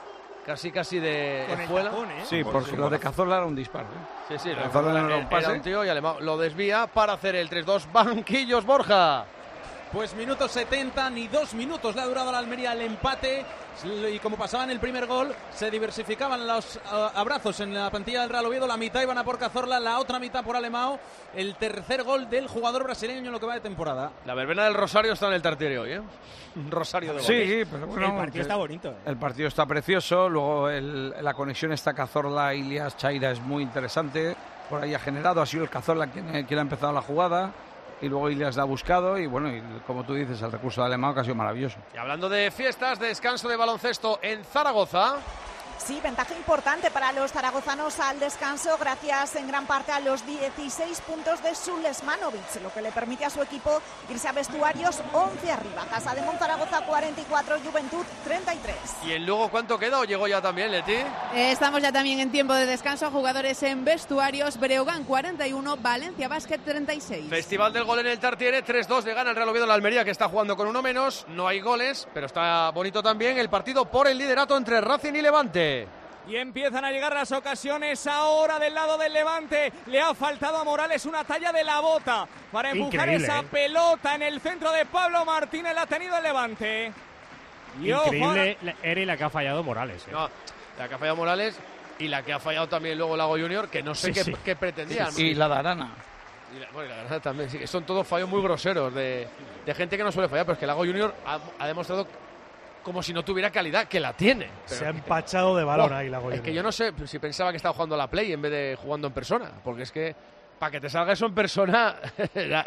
Casi de espuela. Sí, porque lo de Cazorla era un disparo. Sí, sí, Cazorla no era un pase. Un tío y Alemão lo desvía para hacer el 3-2. Banquillos, Borja. Pues minuto 70, ni 2 minutos le ha durado a la Almería el empate. Y como pasaba en el primer gol, se diversificaban los abrazos en la plantilla del Real Oviedo. La mitad iban a por Cazorla, la otra mitad por Alemão. El tercer gol del jugador brasileño en lo que va de temporada. La verbena del Rosario está en el Tartiere hoy, ¿eh? Un Rosario de goles. Sí, pero bueno, el partido está bonito. El partido está precioso. Luego la conexión está Cazorla-Ilias Chaira es muy interesante. Por ahí ha generado, ha sido el Cazorla quien ha empezado la jugada. Y luego Ilias la ha buscado y bueno, y como tú dices, el recurso de Alemão que ha sido maravilloso. Y hablando de fiestas, descanso de baloncesto en Zaragoza. Sí, ventaja importante para los zaragozanos al descanso, gracias en gran parte a los 16 puntos de Sulesmanovic, lo que le permite a su equipo irse a vestuarios 11 arriba. Casa de Monzaragoza 44, Juventud 33. ¿Y en Lugo cuánto queda o llegó ya también, Leti? Estamos ya también en tiempo de descanso, jugadores en vestuarios, Breogán 41, Valencia Basket 36. Festival del gol en el Tartiere, 3-2 le gana el Real Oviedo a la Almería, que está jugando con uno menos. No hay goles, pero está bonito también el partido por el liderato entre Racing y Levante. Y empiezan a llegar las ocasiones ahora del lado del Levante. Le ha faltado a Morales una talla de la bota para empujar esa pelota en el centro de Pablo Martínez. La ha tenido el Levante. Increíble la que ha fallado Morales. No, la que ha fallado Morales y la que ha fallado también luego Lago Junior, que no sé qué pretendían. Y la de Arana. Bueno, la Arana también, sí. Son todos fallos muy groseros de gente que no suele fallar, pero es que Lago Junior ha demostrado como si no tuviera calidad, que la tiene. Se ha empachado de balón ahí la Junior. Es que yo no sé si pensaba que estaba jugando a la Play en vez de jugando en persona, porque es que para que te salga eso en persona era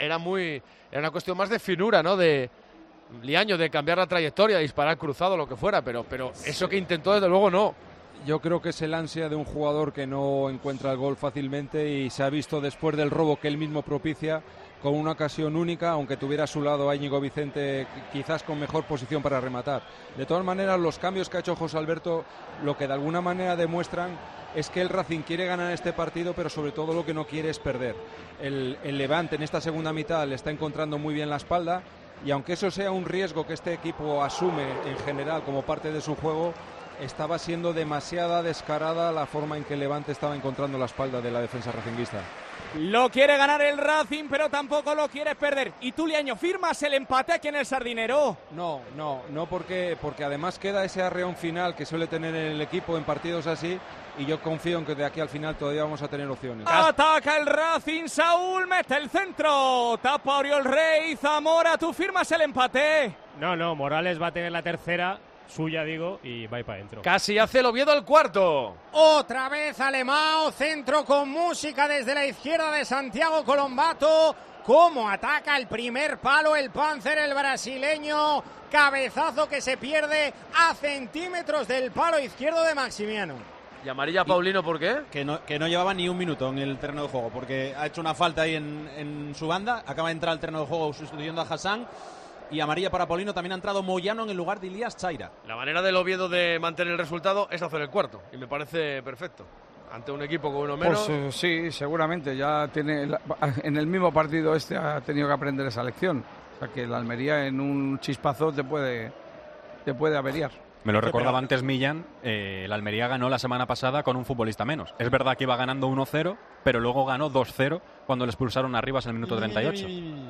una cuestión más de finura, ¿no? De liaño, de cambiar la trayectoria, disparar cruzado, lo que fuera, pero eso que intentó desde luego no. Yo creo que es el ansia de un jugador que no encuentra el gol fácilmente y se ha visto después del robo que él mismo propicia con una ocasión única, aunque tuviera a su lado a Íñigo Vicente quizás con mejor posición para rematar. De todas maneras, los cambios que ha hecho José Alberto lo que de alguna manera demuestran es que el Racing quiere ganar este partido, pero sobre todo lo que no quiere es perder. El Levante en esta segunda mitad le está encontrando muy bien la espalda y aunque eso sea un riesgo que este equipo asume en general como parte de su juego, estaba siendo demasiada descarada la forma en que el Levante estaba encontrando la espalda de la defensa racinguista. Lo quiere ganar el Racing, pero tampoco lo quiere perder. ¿Y tú, Liaño, firmas el empate aquí en el Sardinero? No, porque además queda ese arreón final que suele tener el equipo en partidos así, y yo confío en que de aquí al final todavía vamos a tener opciones. Ataca el Racing, Saúl mete el centro, tapa Oriol Rey, Zamora, ¿tú firmas el empate? No, Morales va a tener la tercera, suya digo, y va a ir para adentro. Casi hace el Oviedo el cuarto. Otra vez Alemão, centro con música desde la izquierda de Santiago Colombato. Cómo ataca el primer palo el Panzer, el brasileño. Cabezazo que se pierde a centímetros del palo izquierdo de Maximiano. ¿Y amarilla Paulino por qué? Que no llevaba ni un minuto en el terreno de juego, porque ha hecho una falta ahí en su banda. Acaba de entrar al terreno de juego sustituyendo a Hassan. Y amarilla para Paulino, también ha entrado Moyano en el lugar de Ilias Chaira. La manera del Oviedo de mantener el resultado es hacer el cuarto, y me parece perfecto. Ante un equipo con uno menos. Pues sí, seguramente. Ya tiene en el mismo partido ha tenido que aprender esa lección. O sea que la Almería en un chispazo te puede averiar. Me lo recordaba antes Millán, la Almería ganó la semana pasada con un futbolista menos. Es verdad que iba ganando 1-0, pero luego ganó 2-0 cuando le expulsaron a Rivas en el minuto 38.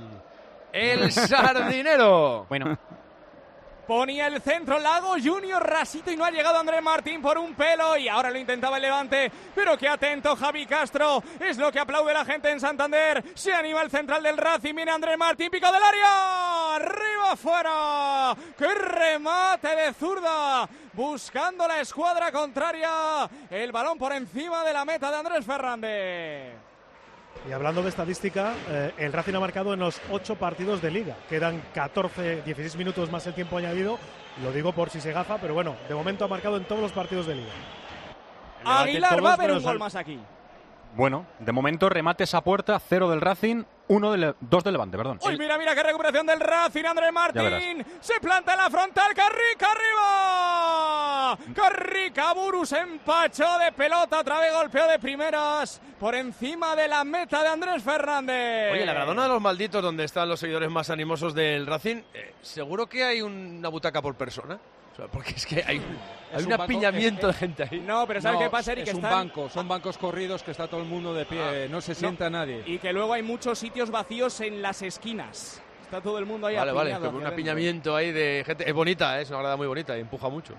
El Sardinero. Bueno. Ponía el centro Lago Junior rasito y no ha llegado Andrés Martín por un pelo y ahora lo intentaba el Levante, pero qué atento Javi Castro, es lo que aplaude la gente en Santander. Se anima el central del Racing, viene Andrés Martín, pico del área, arriba afuera, qué remate de zurda, buscando la escuadra contraria, el balón por encima de la meta de Andrés Fernández. Y hablando de estadística, el Racing ha marcado en los 8 partidos de Liga. Quedan 16 minutos más el tiempo añadido. Lo digo por si se gafa, pero bueno, de momento ha marcado en todos los partidos de Liga. Aguilar va a haber un gol más aquí. Bueno, de momento remates a puerta, 0 del Racing, 2 del Levante, perdón. Uy, mira qué recuperación del Racing, Andrés Martín. Se planta en la frontal, Carrica arriba. pelota. Carricaburu se empachó de pelota, otra vez golpeó de primeras por encima de la meta de Andrés Fernández. Oye, la Gradona de los Malditos, donde están los seguidores más animosos del Racing, seguro que hay una butaca por persona. O sea, porque es que hay un apiñamiento de gente ahí. No, pero ¿sabes qué pasa, Eric? Es un banco, son bancos corridos que está todo el mundo de pie, no se sienta nadie. Y que luego hay muchos sitios vacíos en las esquinas. Está todo el mundo ahí apiñado. Vale, un apiñamiento ahí de gente. Es bonita, es una grada muy bonita y empuja mucho.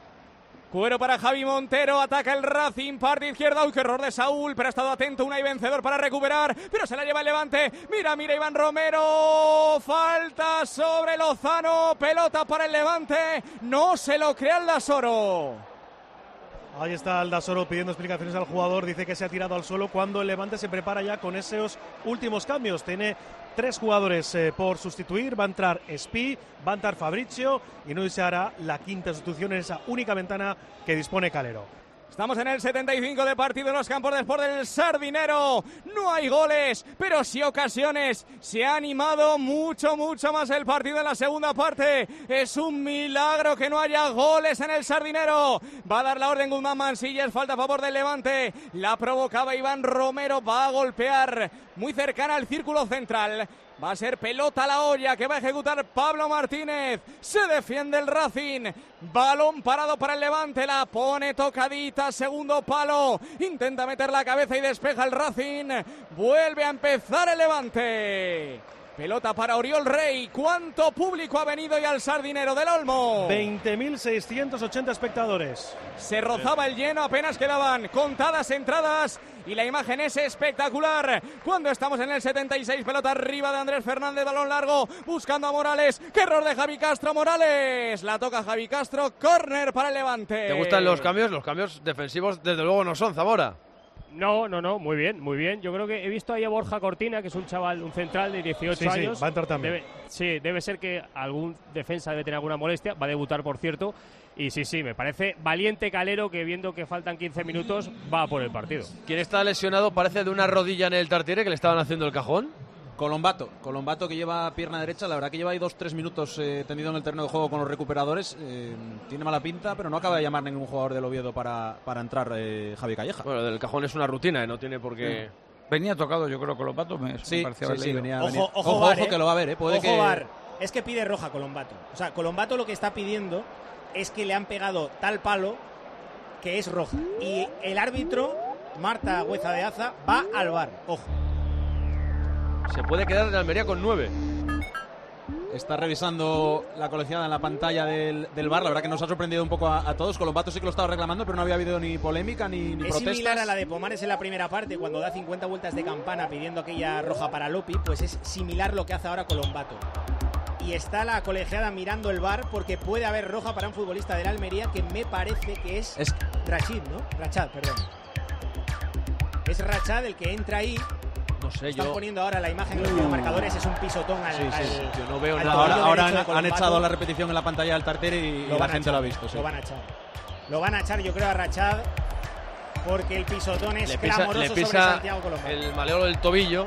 Cuero para Javi Montero, ataca el Racing, parte izquierda, uy, qué error de Saúl, pero ha estado atento, una y vencedor para recuperar, pero se la lleva el Levante, mira Iván Romero, falta sobre Lozano, pelota para el Levante, no se lo crea el Dasoro. Ahí está Aldasoro pidiendo explicaciones al jugador, dice que se ha tirado al suelo cuando el Levante se prepara ya con esos últimos cambios. Tiene 3 jugadores por sustituir, va a entrar Espí, va a entrar Fabricio y no se hará la quinta sustitución en esa única ventana que dispone Calero. Estamos en el 75 de partido en los campos de Sport del Sardinero. No hay goles, pero sí ocasiones. Se ha animado mucho más el partido en la segunda parte. Es un milagro que no haya goles en el Sardinero. Va a dar la orden Guzmán Mansillas, falta a favor del Levante. La provocaba Iván Romero, va a golpear muy cercana al círculo central. Va a ser pelota a la olla que va a ejecutar Pablo Martínez. Se defiende el Racing. Balón parado para el Levante. La pone tocadita. Segundo palo. Intenta meter la cabeza y despeja el Racing. Vuelve a empezar el Levante. Pelota para Oriol Rey. ¿Cuánto público ha venido ya al Sardinero del Olmo? 20.680 espectadores. Se rozaba el lleno, apenas quedaban contadas entradas y la imagen es espectacular. Cuando estamos en el 76, pelota arriba de Andrés Fernández, balón largo, buscando a Morales. ¡Qué error de Javi Castro! Morales, la toca Javi Castro, córner para el Levante. ¿Te gustan los cambios? Los cambios defensivos desde luego no son, Zamora. No, muy bien. Yo creo que he visto ahí a Borja Cortina, que es un chaval, un central de 18 años. Sí, va a entrar también. Debe ser que algún defensa debe tener alguna molestia. Va a debutar, por cierto. Y sí, me parece valiente Calero, que viendo que faltan 15 minutos, va por el partido. ¿Quién está lesionado? Parece de una rodilla en el Tartiere, que le estaban haciendo el cajón. Colombato, que lleva pierna derecha, la verdad que lleva ahí 2-3 minutos tendido en el terreno de juego con los recuperadores. Tiene mala pinta, pero no acaba de llamar ningún jugador del Oviedo para entrar Javi Calleja. Bueno, del cajón es una rutina, no tiene por qué... Venía tocado, yo creo, Colombato. Sí, venía. Ojo, que lo va a ver, Bar. Es que pide roja Colombato. O sea, Colombato lo que está pidiendo es que le han pegado tal palo que es roja. Y el árbitro, Marta Hueza de Aza, va al VAR. Ojo. Se puede quedar en Almería con 9. Está revisando la colegiada en la pantalla del VAR. La verdad que nos ha sorprendido un poco a todos. Colombato sí que lo estaba reclamando, pero no había habido ni polémica ni protestas. Es similar a la de Pomares en la primera parte, cuando da 50 vueltas de campana pidiendo aquella roja para Lopi. Pues es similar lo que hace ahora Colombato. Y está la colegiada mirando el VAR porque puede haber roja para un futbolista del Almería, que me parece que es Rachid, ¿no? Rachad, perdón. Es Rachad el que entra ahí. No sé, Están poniendo ahora la imagen de los marcadores, es un pisotón al... Yo no veo nada. Ahora han echado la repetición en la pantalla del Tartiere y la gente lo ha visto. Sí. Lo van a echar, yo creo, a Rachad, porque el pisotón es clamoroso sobre Santiago Colombato. El maleolo del tobillo,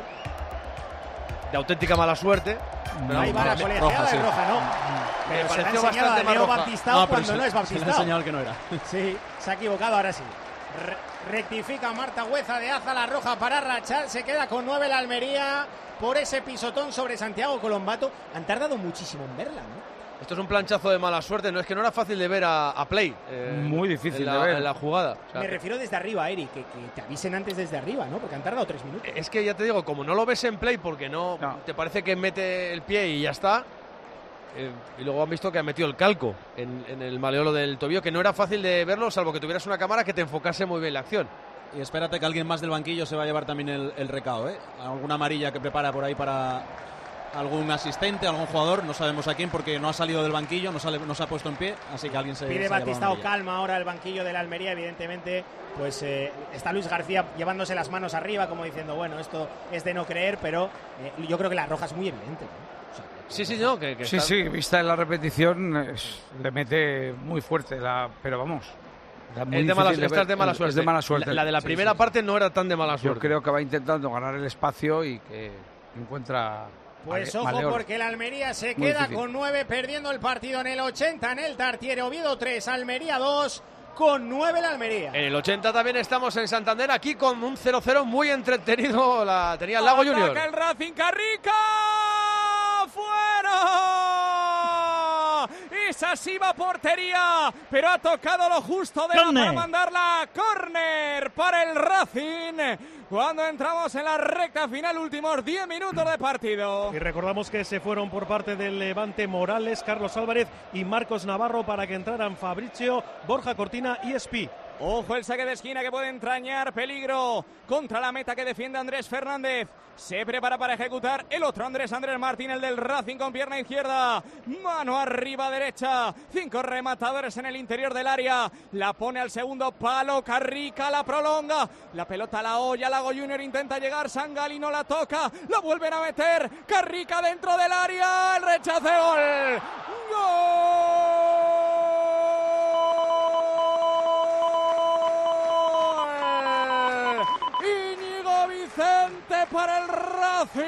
de auténtica mala suerte. Ahí va la colegiada de roja, ¿no? Pero se le ha enseñado a Leo Baptistao cuando no es Baptistao. Se le ha enseñado el que no era. Sí, se ha equivocado, ahora sí. Rectifica Marta Hueza de Aza, la roja para Rachad. Se queda con 9 la Almería por ese pisotón sobre Santiago Colombato. Han tardado muchísimo en verla, ¿no? Esto es un planchazo de mala suerte. No es que no era fácil de ver a Play. Muy difícil de ver en la jugada. O sea, me refiero desde arriba, Eric, que te avisen antes desde arriba, ¿no? Porque han tardado 3 minutos. Es que ya te digo, como no lo ves en Play porque no. Te parece que mete el pie y ya está. Y luego han visto que ha metido el calco en el maleolo del tobillo, que no era fácil de verlo, salvo que tuvieras una cámara que te enfocase muy bien la acción. Y espérate que alguien más del banquillo se va a llevar también el recao, ¿eh? Alguna amarilla que prepara por ahí para algún asistente, algún jugador, no sabemos a quién porque no ha salido del banquillo, no se ha puesto en pie, así que alguien se pide Baptistao calma ahora el banquillo de la Almería, evidentemente. Pues está Luis García llevándose las manos arriba como diciendo, bueno, esto es de no creer, pero yo creo que la roja es muy evidente, ¿no? Sí, vista en la repetición le mete muy fuerte, pero vamos. Esta es de mala suerte. Es de mala suerte. La de la primera parte no era tan de mala suerte. Yo creo que va intentando ganar el espacio y que encuentra Pues ojo, porque el Almería se queda con 9, perdiendo el partido en el 80 en el Tartiere. Oviedo 3, Almería 2, con 9 el Almería. En el 80 también estamos en Santander, aquí con un 0-0 muy entretenido. Tenía el Lago Junior. El Racing, Carrica, fuera. Esa sí va portería, pero ha tocado lo justo de para mandarla a córner para el Racing. Cuando entramos en la recta final, últimos 10 minutos de partido. Y recordamos que se fueron por parte del Levante Morales, Carlos Álvarez y Marcos Navarro para que entraran Fabricio, Borja Cortina y Espí. Ojo el saque de esquina que puede entrañar peligro contra la meta que defiende Andrés Fernández. Se prepara para ejecutar el otro Andrés Martín, el del Racing, con pierna izquierda. Mano arriba derecha. 5 rematadores en el interior del área. La pone al segundo palo. Carrica la prolonga. La pelota la olla. Lago Junior intenta llegar. Sangali no la toca. La vuelven a meter. Carrica dentro del área. El rechace, gol. ¡Gol! Vicente para el Racing.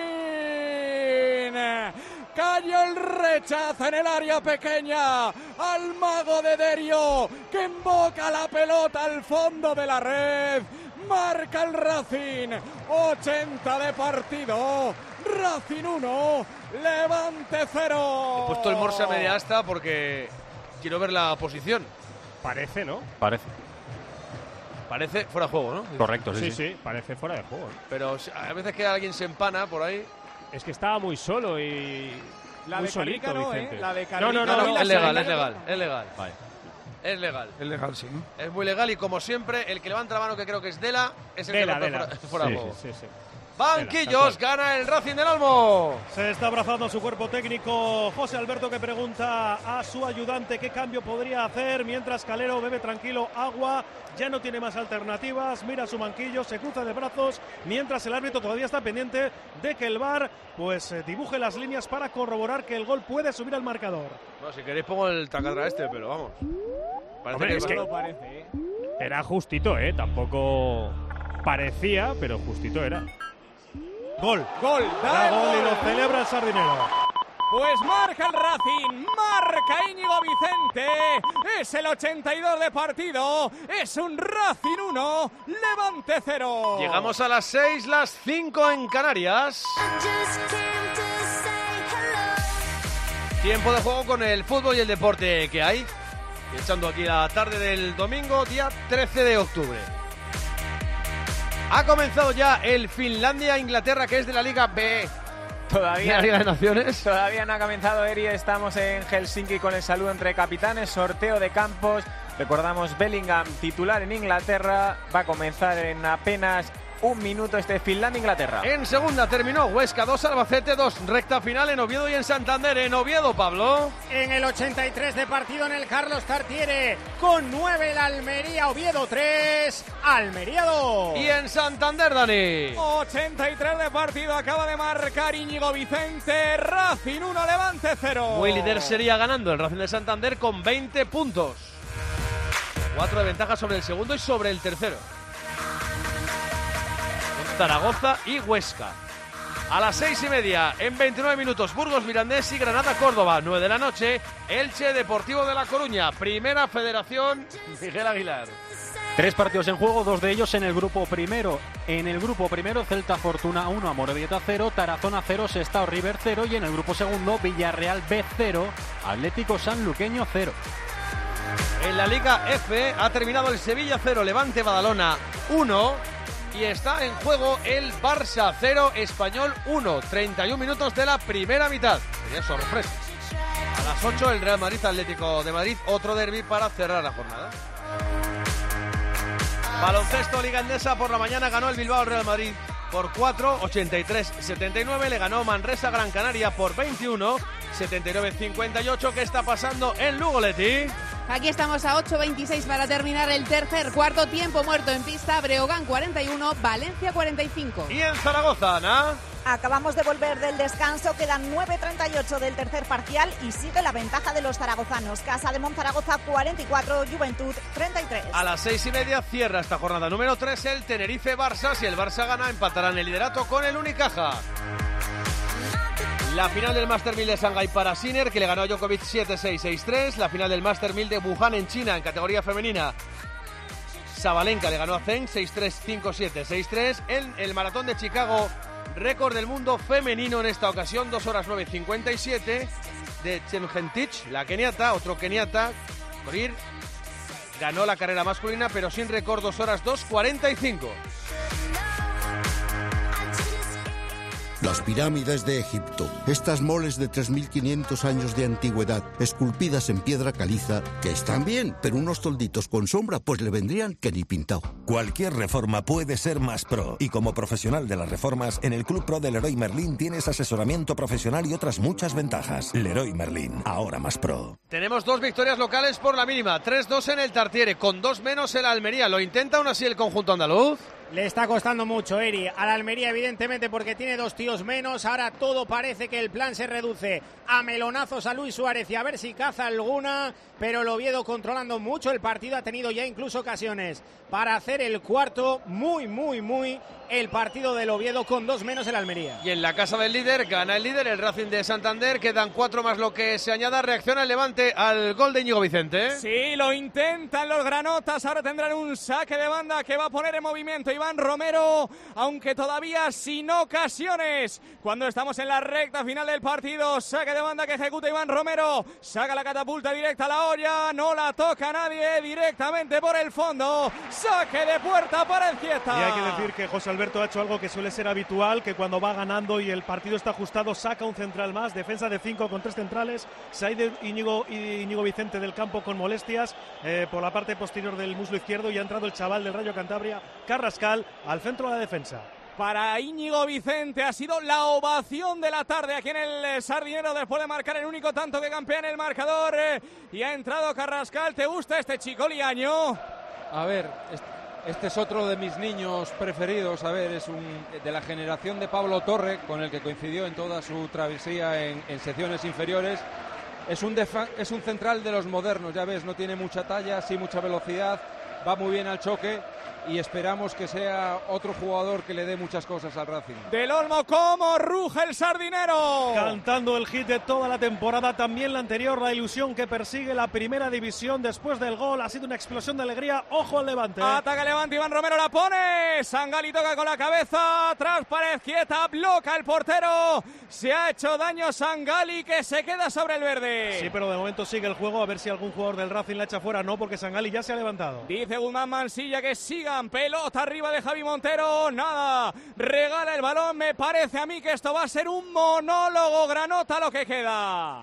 Cayó el rechazo en el área pequeña al mago de Derio, que emboca la pelota al fondo de la red. Marca el Racing. 80 de partido. Racing 1, Levante 0. He puesto el Morse a media asta porque quiero ver la posición. Parece, ¿no? Parece fuera de juego, ¿no? Correcto, sí, parece fuera de juego. Pero a veces que alguien se empana por ahí. Es que estaba muy solo y la muy de solito, Carrica no, Vicente. La de Carrica no, es legal. Vale. Es legal. Es legal, sí. Es muy legal y como siempre, el que levanta la mano, que creo que es Dela, es el que va fuera de juego. Sí. Banquillos, gana el Racing del Olmo. Se está abrazando a su cuerpo técnico José Alberto, que pregunta a su ayudante qué cambio podría hacer, mientras Calero bebe tranquilo agua, ya no tiene más alternativas, mira su banquillo, se cruza de brazos, mientras el árbitro todavía está pendiente de que el VAR pues dibuje las líneas para corroborar que el gol puede subir al marcador. No, si queréis pongo el tacadra pero vamos. Parece. Hombre, es que no parece. Era justito, tampoco parecía, pero justito era. Gol. Gol y lo celebra el Sardinero. Pues marca el Racing, marca Íñigo Vicente. Es el 82 de partido. Es un Racing 1, Levante 0. Llegamos a las 6, las 5 en Canarias. Tiempo de juego con el fútbol y el deporte que hay. Echando aquí la tarde del domingo, día 13 de octubre. Ha comenzado ya el Finlandia-Inglaterra, que es de la Liga B. Todavía, ¿La Liga de Naciones? Todavía no ha comenzado, Eri. Estamos en Helsinki con el saludo entre capitanes, sorteo de campos. Recordamos, Bellingham titular en Inglaterra. Va a comenzar en apenas un minuto este Finlandia-Inglaterra. En segunda terminó Huesca 2, Albacete 2. Recta final en Oviedo y en Santander. En Oviedo, Pablo. En el 83 de partido en el Carlos Tartiere, con 9 el Almería. Oviedo 3, Almería 2. Y en Santander, Dani. 83 de partido, acaba de marcar Íñigo Vicente. Racing 1, Levante 0. Muy líder sería ganando el Racing de Santander con 20 puntos. 4 de ventaja sobre el segundo y sobre el tercero. Zaragoza y Huesca. A las 6:30, en 29 minutos, Burgos Mirandés y Granada Córdoba. 9 de la noche, Elche Deportivo de La Coruña. Primera Federación, Miguel Aguilar. 3 partidos en juego, 2 de ellos en el grupo primero. En el grupo primero, Celta Fortuna 1, Amorebieta 0, Tarazona 0, Sestao River 0 y en el grupo segundo, Villarreal B 0, Atlético Sanluqueño 0. En la Liga F ha terminado el Sevilla 0, Levante Badalona 1. Y está en juego el Barça 0, Español 1. 31 minutos de la primera mitad. Sería sorpresa. A las 8 el Real Madrid Atlético de Madrid. Otro derbi para cerrar la jornada. Baloncesto Liga Endesa por la mañana ganó el Bilbao al Real Madrid por 4, 83-79. Le ganó Manresa Gran Canaria por 21, 79-58. ¿Qué está pasando en Lugo, Leti? Aquí estamos a 8:26 para terminar el cuarto tiempo muerto en pista. Breogán 41, Valencia 45. Y en Zaragoza, Ana. Acabamos de volver del descanso, quedan 9:38 del tercer parcial y sigue la ventaja de los zaragozanos. Casa de Monzaragoza 44, Juventud 33. A las 6:30 cierra esta jornada número 3 el Tenerife-Barça. Si el Barça gana, empatarán el liderato con el Unicaja. La final del Master 1000 de Shanghái para Sinner, que le ganó a Djokovic 7-6, 6-3. La final del Master 1000 de Wuhan en China, en categoría femenina. Sabalenka le ganó a Zheng 6-3, 5-7, 6-3. En el maratón de Chicago, récord del mundo femenino en esta ocasión, 2 horas 9:57 de Chemgentich, la keniata, otro keniata, Korir. Ganó la carrera masculina, pero sin récord, 2 horas 2:45. Las pirámides de Egipto, estas moles de 3.500 años de antigüedad, esculpidas en piedra caliza, que están bien, pero unos tolditos con sombra pues le vendrían que ni pintado. Cualquier reforma puede ser más pro, y como profesional de las reformas, en el Club Pro de Leroy Merlin tienes asesoramiento profesional y otras muchas ventajas. Leroy Merlin, ahora más pro. Tenemos 2 victorias locales por la mínima, 3-2 en el Tartiere, con 2 menos el Almería. ¿Lo intenta aún así el conjunto andaluz? Le está costando mucho, Eri, a la Almería, evidentemente, porque tiene 2 tíos menos. Ahora todo parece que el plan se reduce a melonazos a Luis Suárez y a ver si caza alguna, pero el Oviedo controlando mucho el partido, ha tenido ya incluso ocasiones para hacer el cuarto. Muy el partido del Oviedo, con 2 menos el Almería. Y en la casa del líder, gana el líder, el Racing de Santander, quedan 4 más lo que se añada. Reacciona el Levante al gol de Íñigo Vicente. Sí, lo intentan los granotas, ahora tendrán un saque de banda que va a poner en movimiento Iván Romero, aunque todavía sin ocasiones. Cuando estamos en la recta final del partido, saque de banda que ejecuta Iván Romero, saca la catapulta directa a la olla, no la toca nadie, directamente por el fondo, saque de puerta para el Cieza. Y hay que decir que José Alberto ha hecho algo que suele ser habitual, que cuando va ganando y el partido está ajustado, saca un central más, defensa de 5 con 3 centrales, se ha ido Íñigo Vicente del campo con molestias por la parte posterior del muslo izquierdo, y ha entrado el chaval del Rayo Cantabria, Carrascal, al centro de la defensa. Para Íñigo Vicente ha sido la ovación de la tarde aquí en el Sardinero, después de marcar el único tanto que campea en el marcador, y ha entrado Carrascal. ¿Te gusta este chico, Liaño? A ver, este es otro de mis niños preferidos. A ver, es de la generación de Pablo Torre, con el que coincidió en toda su travesía en secciones inferiores. Es un central de los modernos, ya ves, no tiene mucha talla, sí mucha velocidad, va muy bien al choque, y esperamos que sea otro jugador que le dé muchas cosas al Racing. Del Olmo, ¿cómo ruge el Sardinero? Cantando el hit de toda la temporada, también la anterior, la ilusión que persigue la primera división después del gol. Ha sido una explosión de alegría. Ojo al Levante. Ataca el Levante, Iván Romero la pone. Sangali toca con la cabeza, atrás para Izquieta, bloca el portero. Se ha hecho daño Sangali, que se queda sobre el verde. Sí, pero de momento sigue el juego, a ver si algún jugador del Racing la echa fuera. No, porque Sangali ya se ha levantado. Dice Guzmán Mansilla que sigan. Pelota arriba de Javi Montero, nada, regala el balón. Me parece a mí que esto va a ser un monólogo, Granota, lo que queda.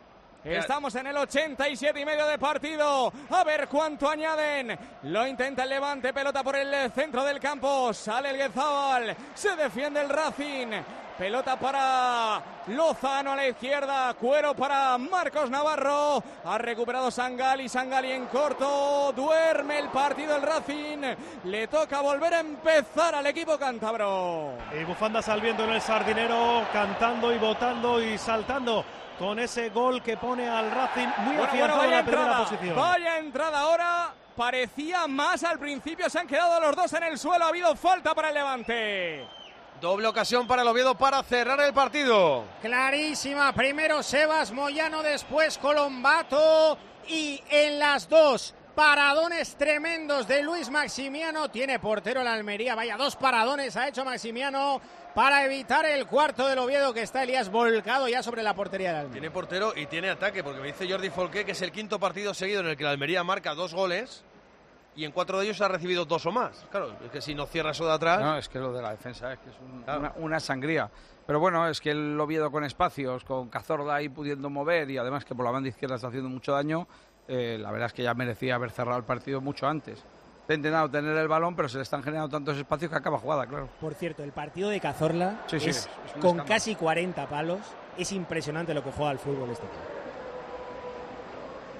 Estamos en el 87,5 de partido. A ver cuánto añaden. Lo intenta el Levante, pelota por el centro del campo. Sale el Guezábal, se defiende el Racing. Pelota para Lozano a la izquierda, Cuero para Marcos Navarro. Ha recuperado Sangali en corto. Duerme el partido el Racing. Le toca volver a empezar al equipo cántabro. Y bufandas al viento en el Sardinero, cantando y votando y saltando con ese gol que pone al Racing muy afianzado en la primera posición. Vaya entrada ahora. Parecía más al principio, se han quedado los dos en el suelo. Ha habido falta para el Levante. Doble ocasión para el Oviedo para cerrar el partido. Clarísima, primero Sebas Moyano, después Colombato, y en las dos paradones tremendos de Luis Maximiano. Tiene portero la Almería, vaya 2 paradones ha hecho Maximiano para evitar el cuarto del Oviedo, que está Elías volcado ya sobre la portería del Almería. Tiene portero y tiene ataque, porque me dice Jordi Folqué que es el 5º partido seguido en el que la Almería marca 2 goles. Y en 4 de ellos ha recibido 2 o más. Claro, es que si no cierra eso de atrás... No, es que lo de la defensa es que es una sangría. Pero bueno, es que el Oviedo con espacios, con Cazorla ahí pudiendo mover, y además que por la banda izquierda está haciendo mucho daño, la verdad es que ya merecía haber cerrado el partido mucho antes. Ha intentado tener el balón, pero se le están generando tantos espacios que acaba jugada, claro. Por cierto, el partido de Cazorla es con escándalo. Casi 40 palos. Es impresionante lo que juega al fútbol este.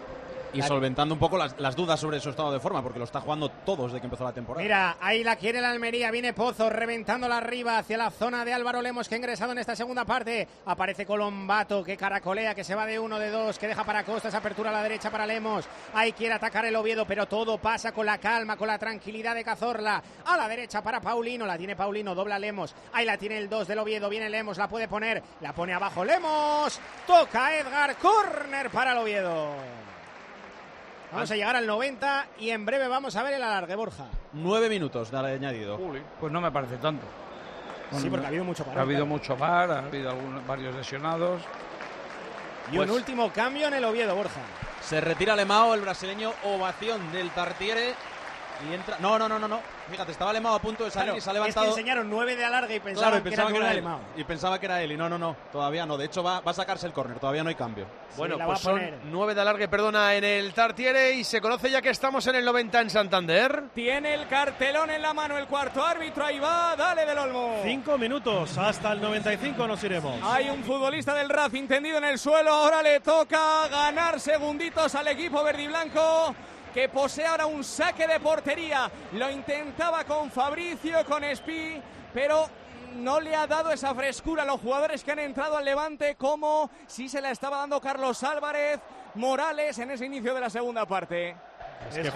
Y solventando un poco las dudas sobre su estado de forma, porque lo está jugando todo desde que empezó la temporada. Mira, ahí la quiere el Almería, viene Pozo, reventándola arriba hacia la zona de Álvaro Lemos, que ha ingresado en esta segunda parte. Aparece Colombato, que caracolea, que se va de 1, de 2, que deja para Costa, esa apertura a la derecha para Lemos. Ahí quiere atacar el Oviedo, pero todo pasa con la calma, con la tranquilidad de Cazorla. A la derecha para Paulino, la tiene Paulino, dobla Lemos. Ahí la tiene el 2 del Oviedo, viene Lemos, la puede poner, la pone abajo Lemos. Toca Edgar, córner para el Oviedo. Vamos a llegar al 90 y en breve vamos a ver el alargue, Borja. 9 minutos de añadido. Pues no me parece tanto. Sí, porque ha habido mucho par. Ha habido mucho par, ha habido varios lesionados. Y un último cambio en el Oviedo, Borja. Se retira Lemao, el brasileño, ovación del Tartiere. Y entra... No. Fíjate, estaba Lemao a punto de salir y se ha levantado. Es que enseñaron 9 de alargue y pensaban que era él. Y pensaba que era él. Y no, todavía no. De hecho, va a sacarse el córner. Todavía no hay cambio. Bueno, pues son 9 de alargue, en el Tartiere. Y se conoce ya que estamos en el 90 en Santander. Tiene el cartelón en la mano el cuarto árbitro. Ahí va, dale del Olmo. 5 minutos, hasta el 95 nos iremos. Hay un futbolista del Racing tendido en el suelo. Ahora le toca ganar segunditos al equipo verdiblanco, que posee ahora un saque de portería. Lo intentaba con Fabricio, con Espí, pero no le ha dado esa frescura a los jugadores que han entrado al Levante, como si se la estaba dando Carlos Álvarez, Morales en ese inicio de la segunda parte. Es que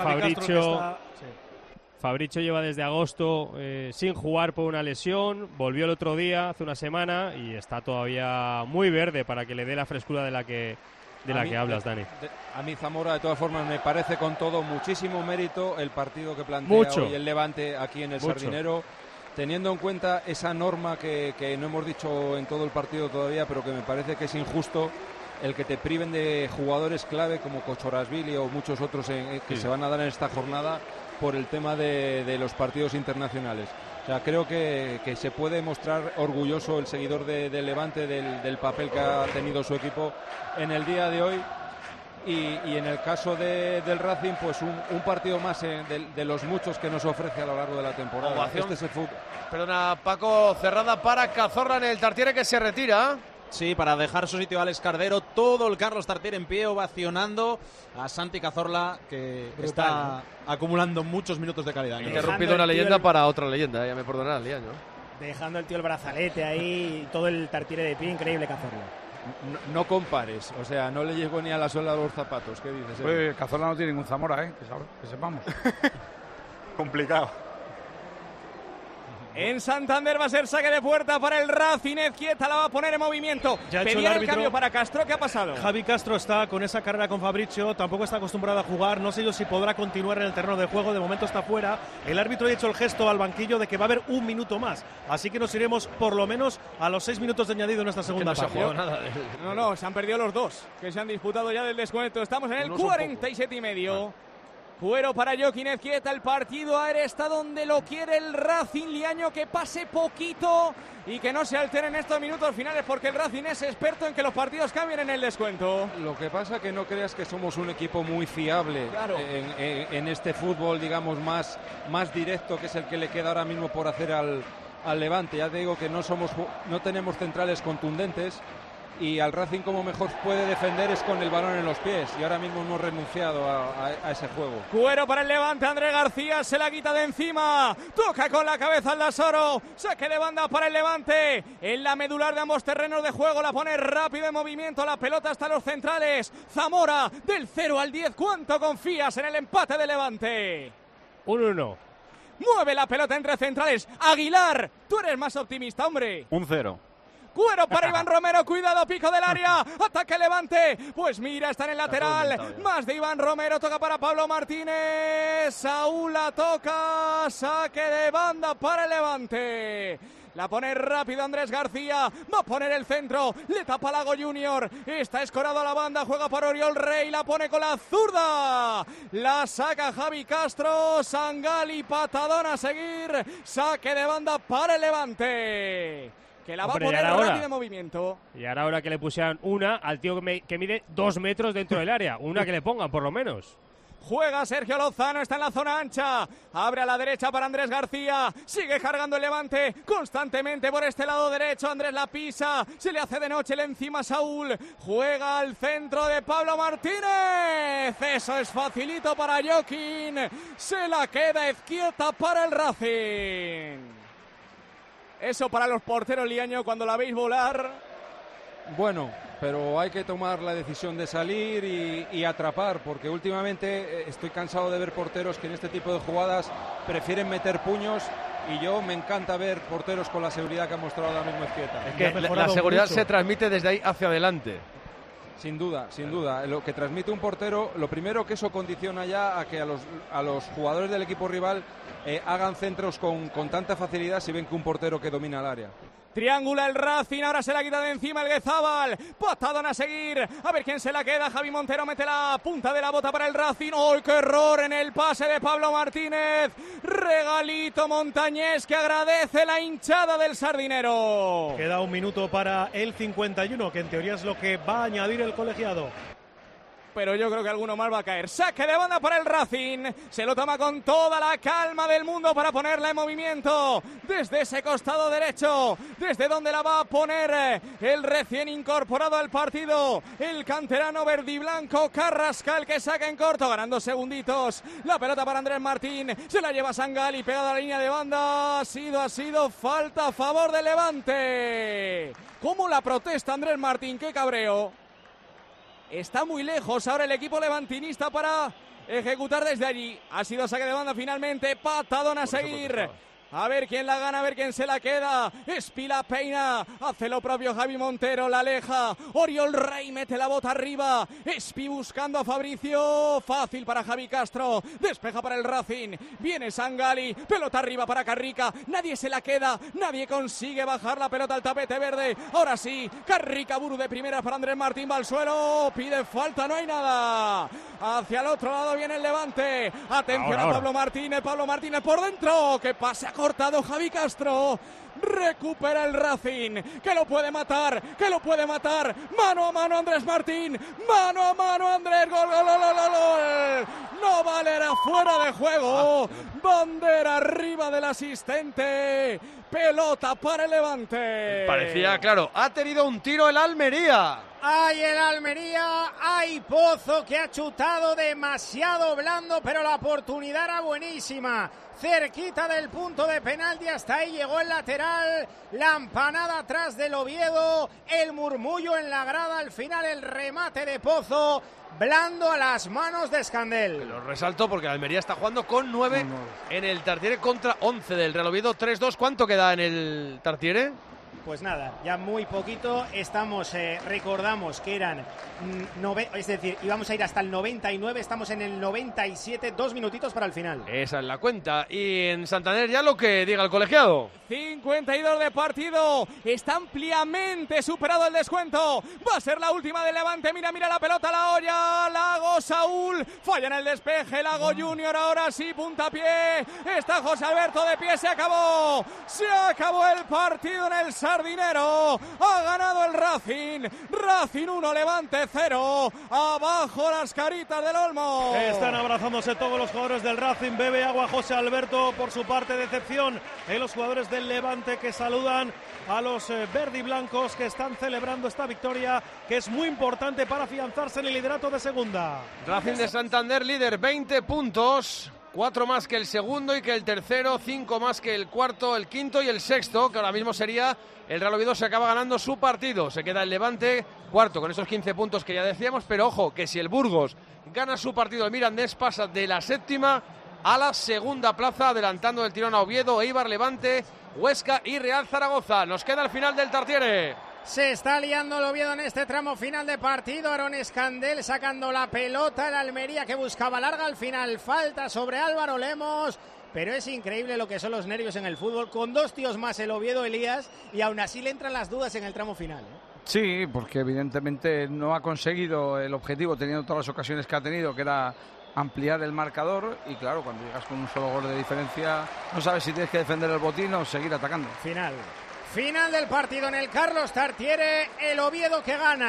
Fabricio lleva desde agosto sin jugar por una lesión, volvió el otro día, hace una semana, y está todavía muy verde para que le dé la frescura de la que hablas, Dani. A mí Zamora, de todas formas, me parece con todo muchísimo mérito el partido que plantea hoy el Levante aquí en el Sardinero, teniendo en cuenta esa norma que no hemos dicho en todo el partido todavía, pero que me parece que es injusto, el que te priven de jugadores clave como Kochorashvili o muchos otros que se van a dar en esta jornada por el tema de los partidos internacionales. O sea, creo que se puede mostrar orgulloso el seguidor del Levante del papel que ha tenido su equipo en el día de hoy. Y en el caso del Racing, pues un partido más de los muchos que nos ofrece a lo largo de la temporada. Ovación. Este es el fútbol. Perdona, Paco, cerrada para Cazorla en el Tartiere, que se retira. Sí, para dejar su sitio a Alex Cardero, todo el Carlos Tartiere en pie, ovacionando a Santi Cazorla, que está acumulando muchos minutos de calidad. He interrumpido una leyenda para otra leyenda, ya me perdonará el día, ¿no? Dejando el tío el brazalete ahí, todo el Tartiere de pie, increíble Cazorla. No compares, o sea, no le llegó ni a la suela de los zapatos. ¿Qué dices? Pues Cazorla no tiene ningún Zamora, que sepamos. Complicado. En Santander va a ser saque de puerta para el Racing. Ezquieta la va a poner en movimiento. Pedía el cambio para Castro. ¿Qué ha pasado? Javi Castro está con esa carrera con Fabricio. Tampoco está acostumbrado a jugar. No sé yo si podrá continuar en el terreno de juego. De momento está fuera. El árbitro ha hecho el gesto al banquillo de que va a haber un minuto más. Así que nos iremos por lo menos a los 6 minutos de añadido en esta segunda parte. No, se han perdido los dos que se han disputado ya del descuento. Estamos en el 47 y medio. Cuero para Joaquín Ezquieta, el partido aéreo está donde lo quiere el Racing. Liaño, que pase poquito y que no se alteren estos minutos finales, porque el Racing es experto en que los partidos cambien en el descuento. Lo que pasa que no creas que somos un equipo muy fiable en este fútbol, digamos, más directo, que es el que le queda ahora mismo por hacer al Levante. Ya te digo que no tenemos centrales contundentes, y al Racing como mejor puede defender es con el balón en los pies, y ahora mismo hemos renunciado a ese juego. Cuero para el Levante, André García se la quita de encima, toca con la cabeza al Lasoro, saque de banda para el Levante, en la medular de ambos terrenos de juego, la pone rápido en movimiento, la pelota hasta los centrales. Zamora, del 0 al 10, ¿cuánto confías en el empate de Levante? 1-1. Mueve la pelota entre centrales, Aguilar, tú eres más optimista, hombre. 1-0. Cuero para Iván Romero, cuidado, pico del área, ataque Levante, pues mira, está en el lateral, más de Iván Romero, toca para Pablo Martínez, Saúl la toca, saque de banda para el Levante. La pone rápido Andrés García, va a poner el centro, le tapa Lago Junior, está escorado a la banda, juega por Oriol Rey, la pone con la zurda, la saca Javi Castro, Sangali, patadón a seguir, saque de banda para el Levante, que la va a poner rápido en movimiento. Y ahora que le pusieran una al tío que mide 2 metros dentro del área, una que le pongan por lo menos. Juega Sergio Lozano, está en la zona ancha. Abre a la derecha para Andrés García. Sigue cargando el Levante constantemente por este lado derecho. Andrés la pisa. Se le hace de noche, le encima Saúl. Juega al centro de Pablo Martínez. Eso es facilito para Joaquín. Se la queda izquierda para el Racing. Eso para los porteros, Liaño, cuando la veis volar. Bueno, pero hay que tomar la decisión de salir y atrapar, porque últimamente estoy cansado de ver porteros que en este tipo de jugadas prefieren meter puños, y yo me encanta ver porteros con la seguridad que ha mostrado ahora mismo Izquierda. Es que la seguridad se transmite desde ahí hacia adelante. Sin duda, sin duda. Lo que transmite un portero, lo primero que eso condiciona ya a que a los jugadores del equipo rival hagan centros con tanta facilidad si ven que un portero que domina el área. Triangula el Racing, ahora se la quita de encima el Guezábal. Patadón a seguir, a ver quién se la queda. Javi Montero mete la punta de la bota para el Racing. ¡Oh, qué error en el pase de Pablo Martínez! Regalito montañés que agradece la hinchada del Sardinero. Queda un minuto para el 51, que en teoría es lo que va a añadir el colegiado. Pero yo creo que alguno más va a caer. Saque de banda para el Racing. Se lo toma con toda la calma del mundo para ponerla en movimiento. Desde ese costado derecho. Desde donde la va a poner el recién incorporado al partido. El canterano verdiblanco Carrascal, que saca en corto, ganando segunditos. La pelota para Andrés Martín. Se la lleva Sangali pegada a la línea de banda. Ha sido falta a favor del Levante. ¿Cómo la protesta Andrés Martín? ¡Qué cabreo! Está muy lejos ahora el equipo levantinista para ejecutar desde allí. Ha sido saque de banda finalmente. Patadón a seguir. A ver quién la gana, a ver quién se la queda. Espila peina, hace lo propio Javi Montero, la aleja. Oriol Rey mete la bota arriba. Espi buscando a Fabricio. Fácil para Javi Castro. Despeja para el Racing. Viene Sangali. Pelota arriba para Carrica. Nadie se la queda. Nadie consigue bajar la pelota al tapete verde. Ahora sí, Carrica Buru de primera para Andrés Martín. Va al suelo. Pide falta, no hay nada. Hacia el otro lado viene el Levante. Atención a Pablo Martínez. Pablo Martínez por dentro. Que pase a cortado Javi Castro. Recupera el Racing, que lo puede matar, mano a mano Andrés Martín, mano a mano Andrés, gol, no vale, era fuera de juego, bandera arriba del asistente, pelota para el Levante. Parecía, claro, ha tenido un tiro el Almería. ¡Ay, el Almería! ¡Ay, Pozo, que ha chutado demasiado blando, pero la oportunidad era buenísima! Cerquita del punto de penalti, hasta ahí llegó el lateral, la empanada atrás del Oviedo, el murmullo en la grada, al final el remate de Pozo, blando a las manos de Escandel. Lo resalto porque el Almería está jugando con 9 en el Tartiere contra 11 del Real Oviedo, 3-2. ¿Cuánto queda en el Tartiere? Pues nada, ya muy poquito. Estamos, recordamos que eran es decir, íbamos a ir hasta el 99, estamos en el 97, 2 minutitos para el final. Esa es la cuenta. Y en Santander ya lo que diga el colegiado. 52 de partido, está ampliamente superado el descuento. Va a ser la última del Levante. Mira la pelota, la olla, Lago, Saúl, falla en el despeje, Lago Junior, ahora sí, puntapié. Está José Alberto de pie, se acabó el partido en el Sardinero. Ha ganado el Racing 1, Levante 0. Abajo las caritas del Olmo. Están abrazándose todos los jugadores del Racing. Bebe agua José Alberto. Por su parte, decepción en los jugadores del Levante, que saludan a los verdiblancos, que están celebrando esta victoria, que es muy importante para afianzarse en el liderato de segunda. Racing de Santander líder, 20 puntos. 4 más que el segundo y que el tercero, 5 más que el cuarto, el quinto y el sexto, que ahora mismo sería el Real Oviedo. Se acaba ganando su partido, se queda el Levante cuarto con esos 15 puntos que ya decíamos, pero ojo, que si el Burgos gana su partido, el Mirandés pasa de la séptima a la segunda plaza, adelantando del tirón a Oviedo, Eibar, Levante, Huesca y Real Zaragoza. Nos queda el final del Tartiere. Se está liando el Oviedo en este tramo final de partido. Aaron Escandel sacando la pelota. El Almería, que buscaba larga, al final falta sobre Álvaro Lemos. Pero es increíble lo que son los nervios en el fútbol. Con 2 tíos más el Oviedo, Elías, y aún así le entran las dudas en el tramo final. Sí, porque evidentemente no ha conseguido el objetivo, teniendo todas las ocasiones que ha tenido, que era ampliar el marcador, y claro, cuando llegas con un solo gol de diferencia, no sabes si tienes que defender el botín o seguir atacando. Final del partido en el Carlos Tartiere, el Oviedo que gana,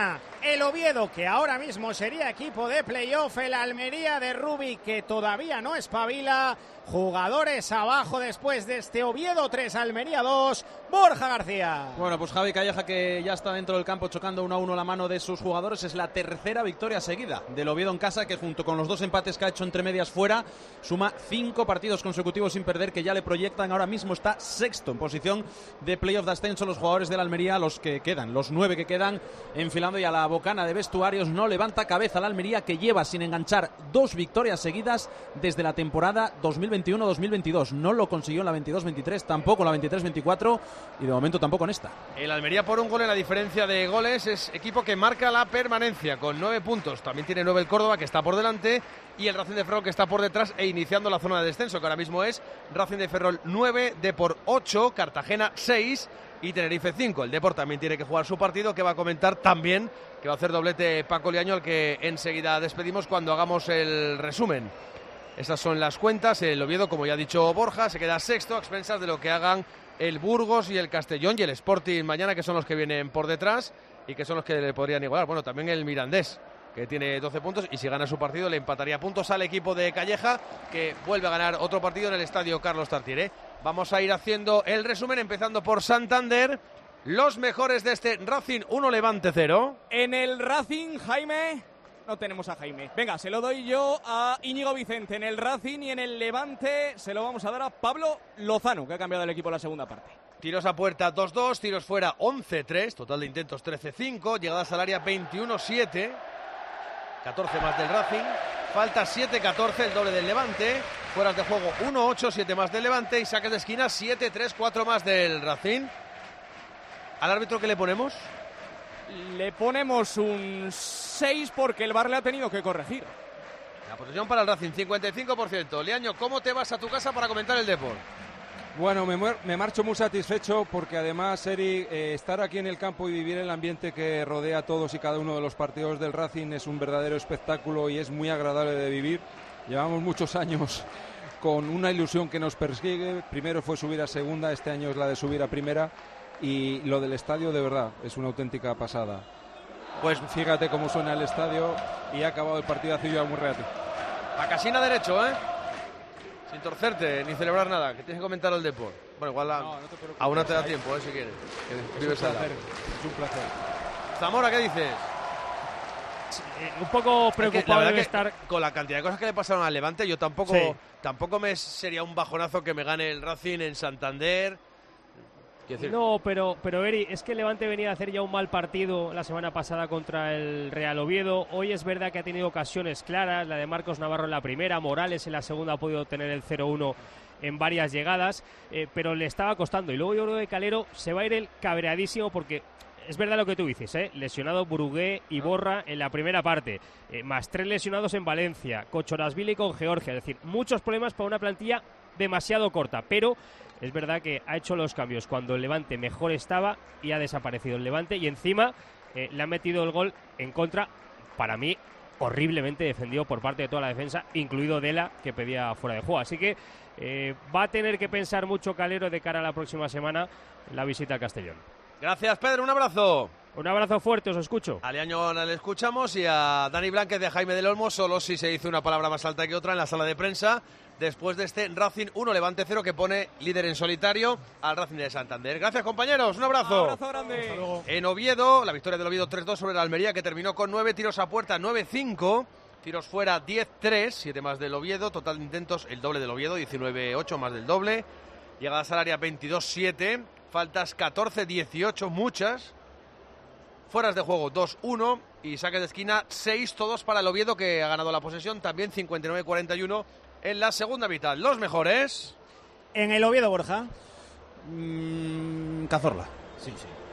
el Oviedo, que ahora mismo sería equipo de playoff, el Almería de Rubi, que todavía no espabila. Jugadores abajo después de este Oviedo 3, Almería 2, Borja García. Bueno, pues Javi Calleja, que ya está dentro del campo chocando 1-1 la mano de sus jugadores, es la tercera victoria seguida del Oviedo en casa, que junto con los 2 empates que ha hecho entre medias fuera, suma 5 partidos consecutivos sin perder, que ya le proyectan. Ahora mismo está sexto en posición de playoff de ascenso. Los jugadores del Almería, los que quedan, los 9 que quedan, enfilando ya la bocana de vestuarios. No levanta cabeza la Almería, que lleva sin enganchar 2 victorias seguidas desde la temporada 2021-2022. No lo consiguió en la 22-23, tampoco en la 23-24 y de momento tampoco en esta. El Almería por un gol en la diferencia de goles es equipo que marca la permanencia con 9 puntos. También tiene 9 el Córdoba, que está por delante, y el Racing de Ferrol, que está por detrás e iniciando la zona de descenso, que ahora mismo es Racing de Ferrol 9, Depor 8, Cartagena 6 y Tenerife 5. El Depor también tiene que jugar su partido, que va a comentar también, que va a hacer doblete Paco Liaño, al que enseguida despedimos cuando hagamos el resumen. Estas son las cuentas. El Oviedo, como ya ha dicho Borja, se queda sexto a expensas de lo que hagan el Burgos y el Castellón y el Sporting mañana, que son los que vienen por detrás y que son los que le podrían igualar. Bueno, también el Mirandés, que tiene 12 puntos, y si gana su partido le empataría puntos al equipo de Calleja, que vuelve a ganar otro partido en el estadio Carlos Tartiere. Vamos a ir haciendo el resumen, empezando por Santander. Los mejores de este Racing 1, Levante 0. En el Racing, Jaime, no tenemos a Jaime. Venga, se lo doy yo a Íñigo Vicente. En el Racing y en el Levante se lo vamos a dar a Pablo Lozano, que ha cambiado el equipo en la segunda parte. Tiros a puerta 2-2, tiros fuera 11-3, total de intentos 13-5, llegadas al área 21-7, 14 más del Racing, falta 7-14, el doble del Levante, fueras de juego 1-8, 7 más del Levante, y saques de esquina 7-3, 4 más del Racing. ¿Al árbitro qué le ponemos? Le ponemos un 6 porque el VAR le ha tenido que corregir. La posesión para el Racing, 55%. Liaño, ¿cómo te vas a tu casa para comentar el Depor? Bueno, me marcho muy satisfecho porque además, Eric, estar aquí en el campo y vivir el ambiente que rodea a todos y cada uno de los partidos del Racing es un verdadero espectáculo y es muy agradable de vivir. Llevamos muchos años con una ilusión que nos persigue. Primero fue subir a segunda, este año es la de subir a primera, y lo del estadio de verdad es una auténtica pasada. Pues fíjate cómo suena el estadio y ha acabado el partido hace ya muy rato. A casina derecho, ¿eh? Sin torcerte ni celebrar nada, que tienes que comentar el Depor. Bueno, igual aún no te da tiempo, si quieres. Que vives al lado. Es un placer. Zamora, ¿qué dices? Un poco preocupado de estar con la cantidad de cosas que le pasaron al Levante. Yo tampoco me sería un bajonazo que me gane el Racing en Santander. No, pero Eri, es que el Levante venía a hacer ya un mal partido la semana pasada contra el Real Oviedo. Hoy es verdad que ha tenido ocasiones claras, la de Marcos Navarro en la primera, Morales en la segunda ha podido tener el 0-1 en varias llegadas, pero le estaba costando. Y luego yo creo que Calero se va a ir el cabreadísimo porque es verdad lo que tú dices, lesionado Brugué y Borra en la primera parte, más 3 lesionados en Valencia, Cochorasvili con Georgia, es decir, muchos problemas para una plantilla demasiado corta, pero es verdad que ha hecho los cambios cuando el Levante mejor estaba y ha desaparecido el Levante, y encima le ha metido el gol en contra, para mí horriblemente defendido por parte de toda la defensa, incluido Dela, que pedía fuera de juego. Así que va a tener que pensar mucho Calero de cara a la próxima semana en la visita a Castellón. Gracias, Pedro, un abrazo. Un abrazo fuerte, os escucho. A Liaño le escuchamos y a Dani Blanquez de Jaime del Olmo, solo si se dice una palabra más alta que otra en la sala de prensa, después de este Racing 1, Levante 0, que pone líder en solitario al Racing de Santander. Gracias, compañeros, un abrazo. Un abrazo grande. En Oviedo, la victoria del Oviedo 3-2 sobre la Almería, que terminó con 9 tiros a puerta, 9-5, tiros fuera 10-3, 7 más del Oviedo, total de intentos el doble del Oviedo, 19-8 más del doble, llegadas al área 22-7, faltas 14-18, muchas, fueras de juego 2-1 y saques de esquina 6, todos para el Oviedo, que ha ganado la posesión, también 59-41 en la segunda mitad. Los mejores en el Oviedo, Borja. Cazorla. Sí.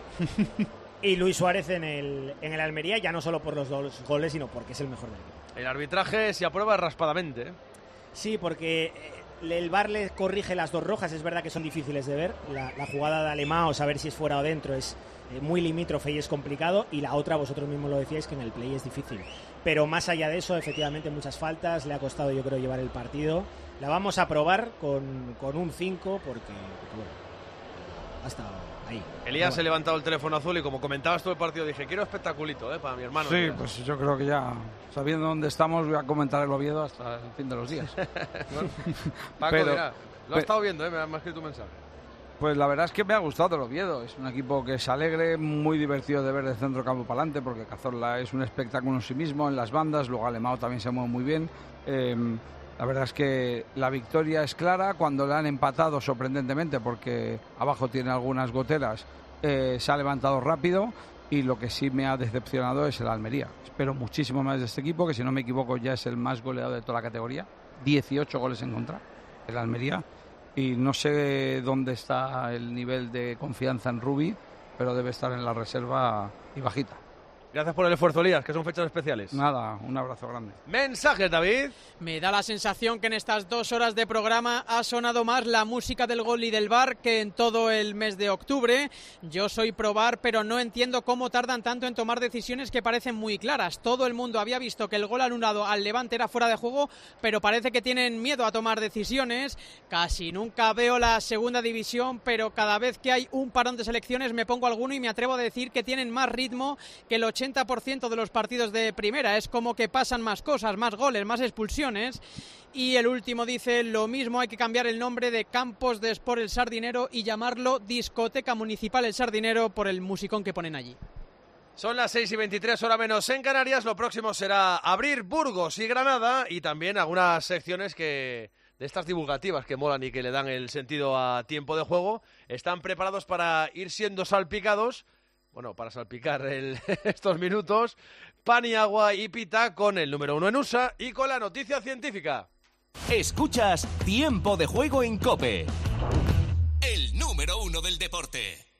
Y Luis Suárez en el Almería, ya no solo por los 2 goles, sino porque es el mejor del equipo. El arbitraje se aprueba raspadamente, ¿eh? Sí, porque el VAR le corrige las 2 rojas, es verdad que son difíciles de ver. La jugada de Alemão, saber si es fuera o dentro, es muy limítrofe y es complicado. Y la otra, vosotros mismos lo decíais, que en el play es difícil. Pero más allá de eso, efectivamente, muchas faltas. Le ha costado, yo creo, llevar el partido. La vamos a probar con un 5 porque bueno. Ha estado ahí. Elías se ha levantado el teléfono azul y como comentabas todo el partido dije, quiero espectaculito para mi hermano. Sí, pues yo creo que ya, sabiendo dónde estamos, voy a comentar el Oviedo hasta el fin de los días. Bueno, Paco, mira, lo has estado viendo, me ha escrito un mensaje. Pues la verdad es que me ha gustado el Oviedo. Es un equipo que es alegre, muy divertido de ver de centro campo para adelante, porque Cazorla es un espectáculo en sí mismo, en las bandas, luego Alemão también se mueve muy bien. La verdad es que la victoria es clara. Cuando le han empatado, sorprendentemente, porque abajo tiene algunas goteras, se ha levantado rápido, y lo que sí me ha decepcionado es el Almería. Espero muchísimo más de este equipo, que si no me equivoco ya es el más goleado de toda la categoría, 18 goles en contra, el Almería. Y no sé dónde está el nivel de confianza en Rubi, pero debe estar en la reserva y bajita. Gracias por el esfuerzo, Elías, que son fechas especiales. Nada, un abrazo grande. Mensajes, David. Me da la sensación que en estas 2 horas de programa ha sonado más la música del gol y del VAR que en todo el mes de octubre. Yo soy pro VAR, pero no entiendo cómo tardan tanto en tomar decisiones que parecen muy claras. Todo el mundo había visto que el gol anulado al Levante era fuera de juego, pero parece que tienen miedo a tomar decisiones. Casi nunca veo la segunda división, pero cada vez que hay un parón de selecciones me pongo alguno y me atrevo a decir que tienen más ritmo que el 80% de los partidos de primera. Es como que pasan más cosas, más goles, más expulsiones. Y el último dice lo mismo, hay que cambiar el nombre de Campos de Sport El Sardinero y llamarlo Discoteca Municipal El Sardinero por el musicón que ponen allí. Son las 6:23, hora menos en Canarias. Lo próximo será abrir Burgos y Granada, y también algunas secciones de estas divulgativas que molan y que le dan el sentido a tiempo de juego. Están preparados para ir siendo salpicados. Bueno, para salpicar estos minutos, Paniagua y Pita con el número 1 en USA y con la noticia científica. Escuchas Tiempo de Juego en COPE. El número 1 del deporte.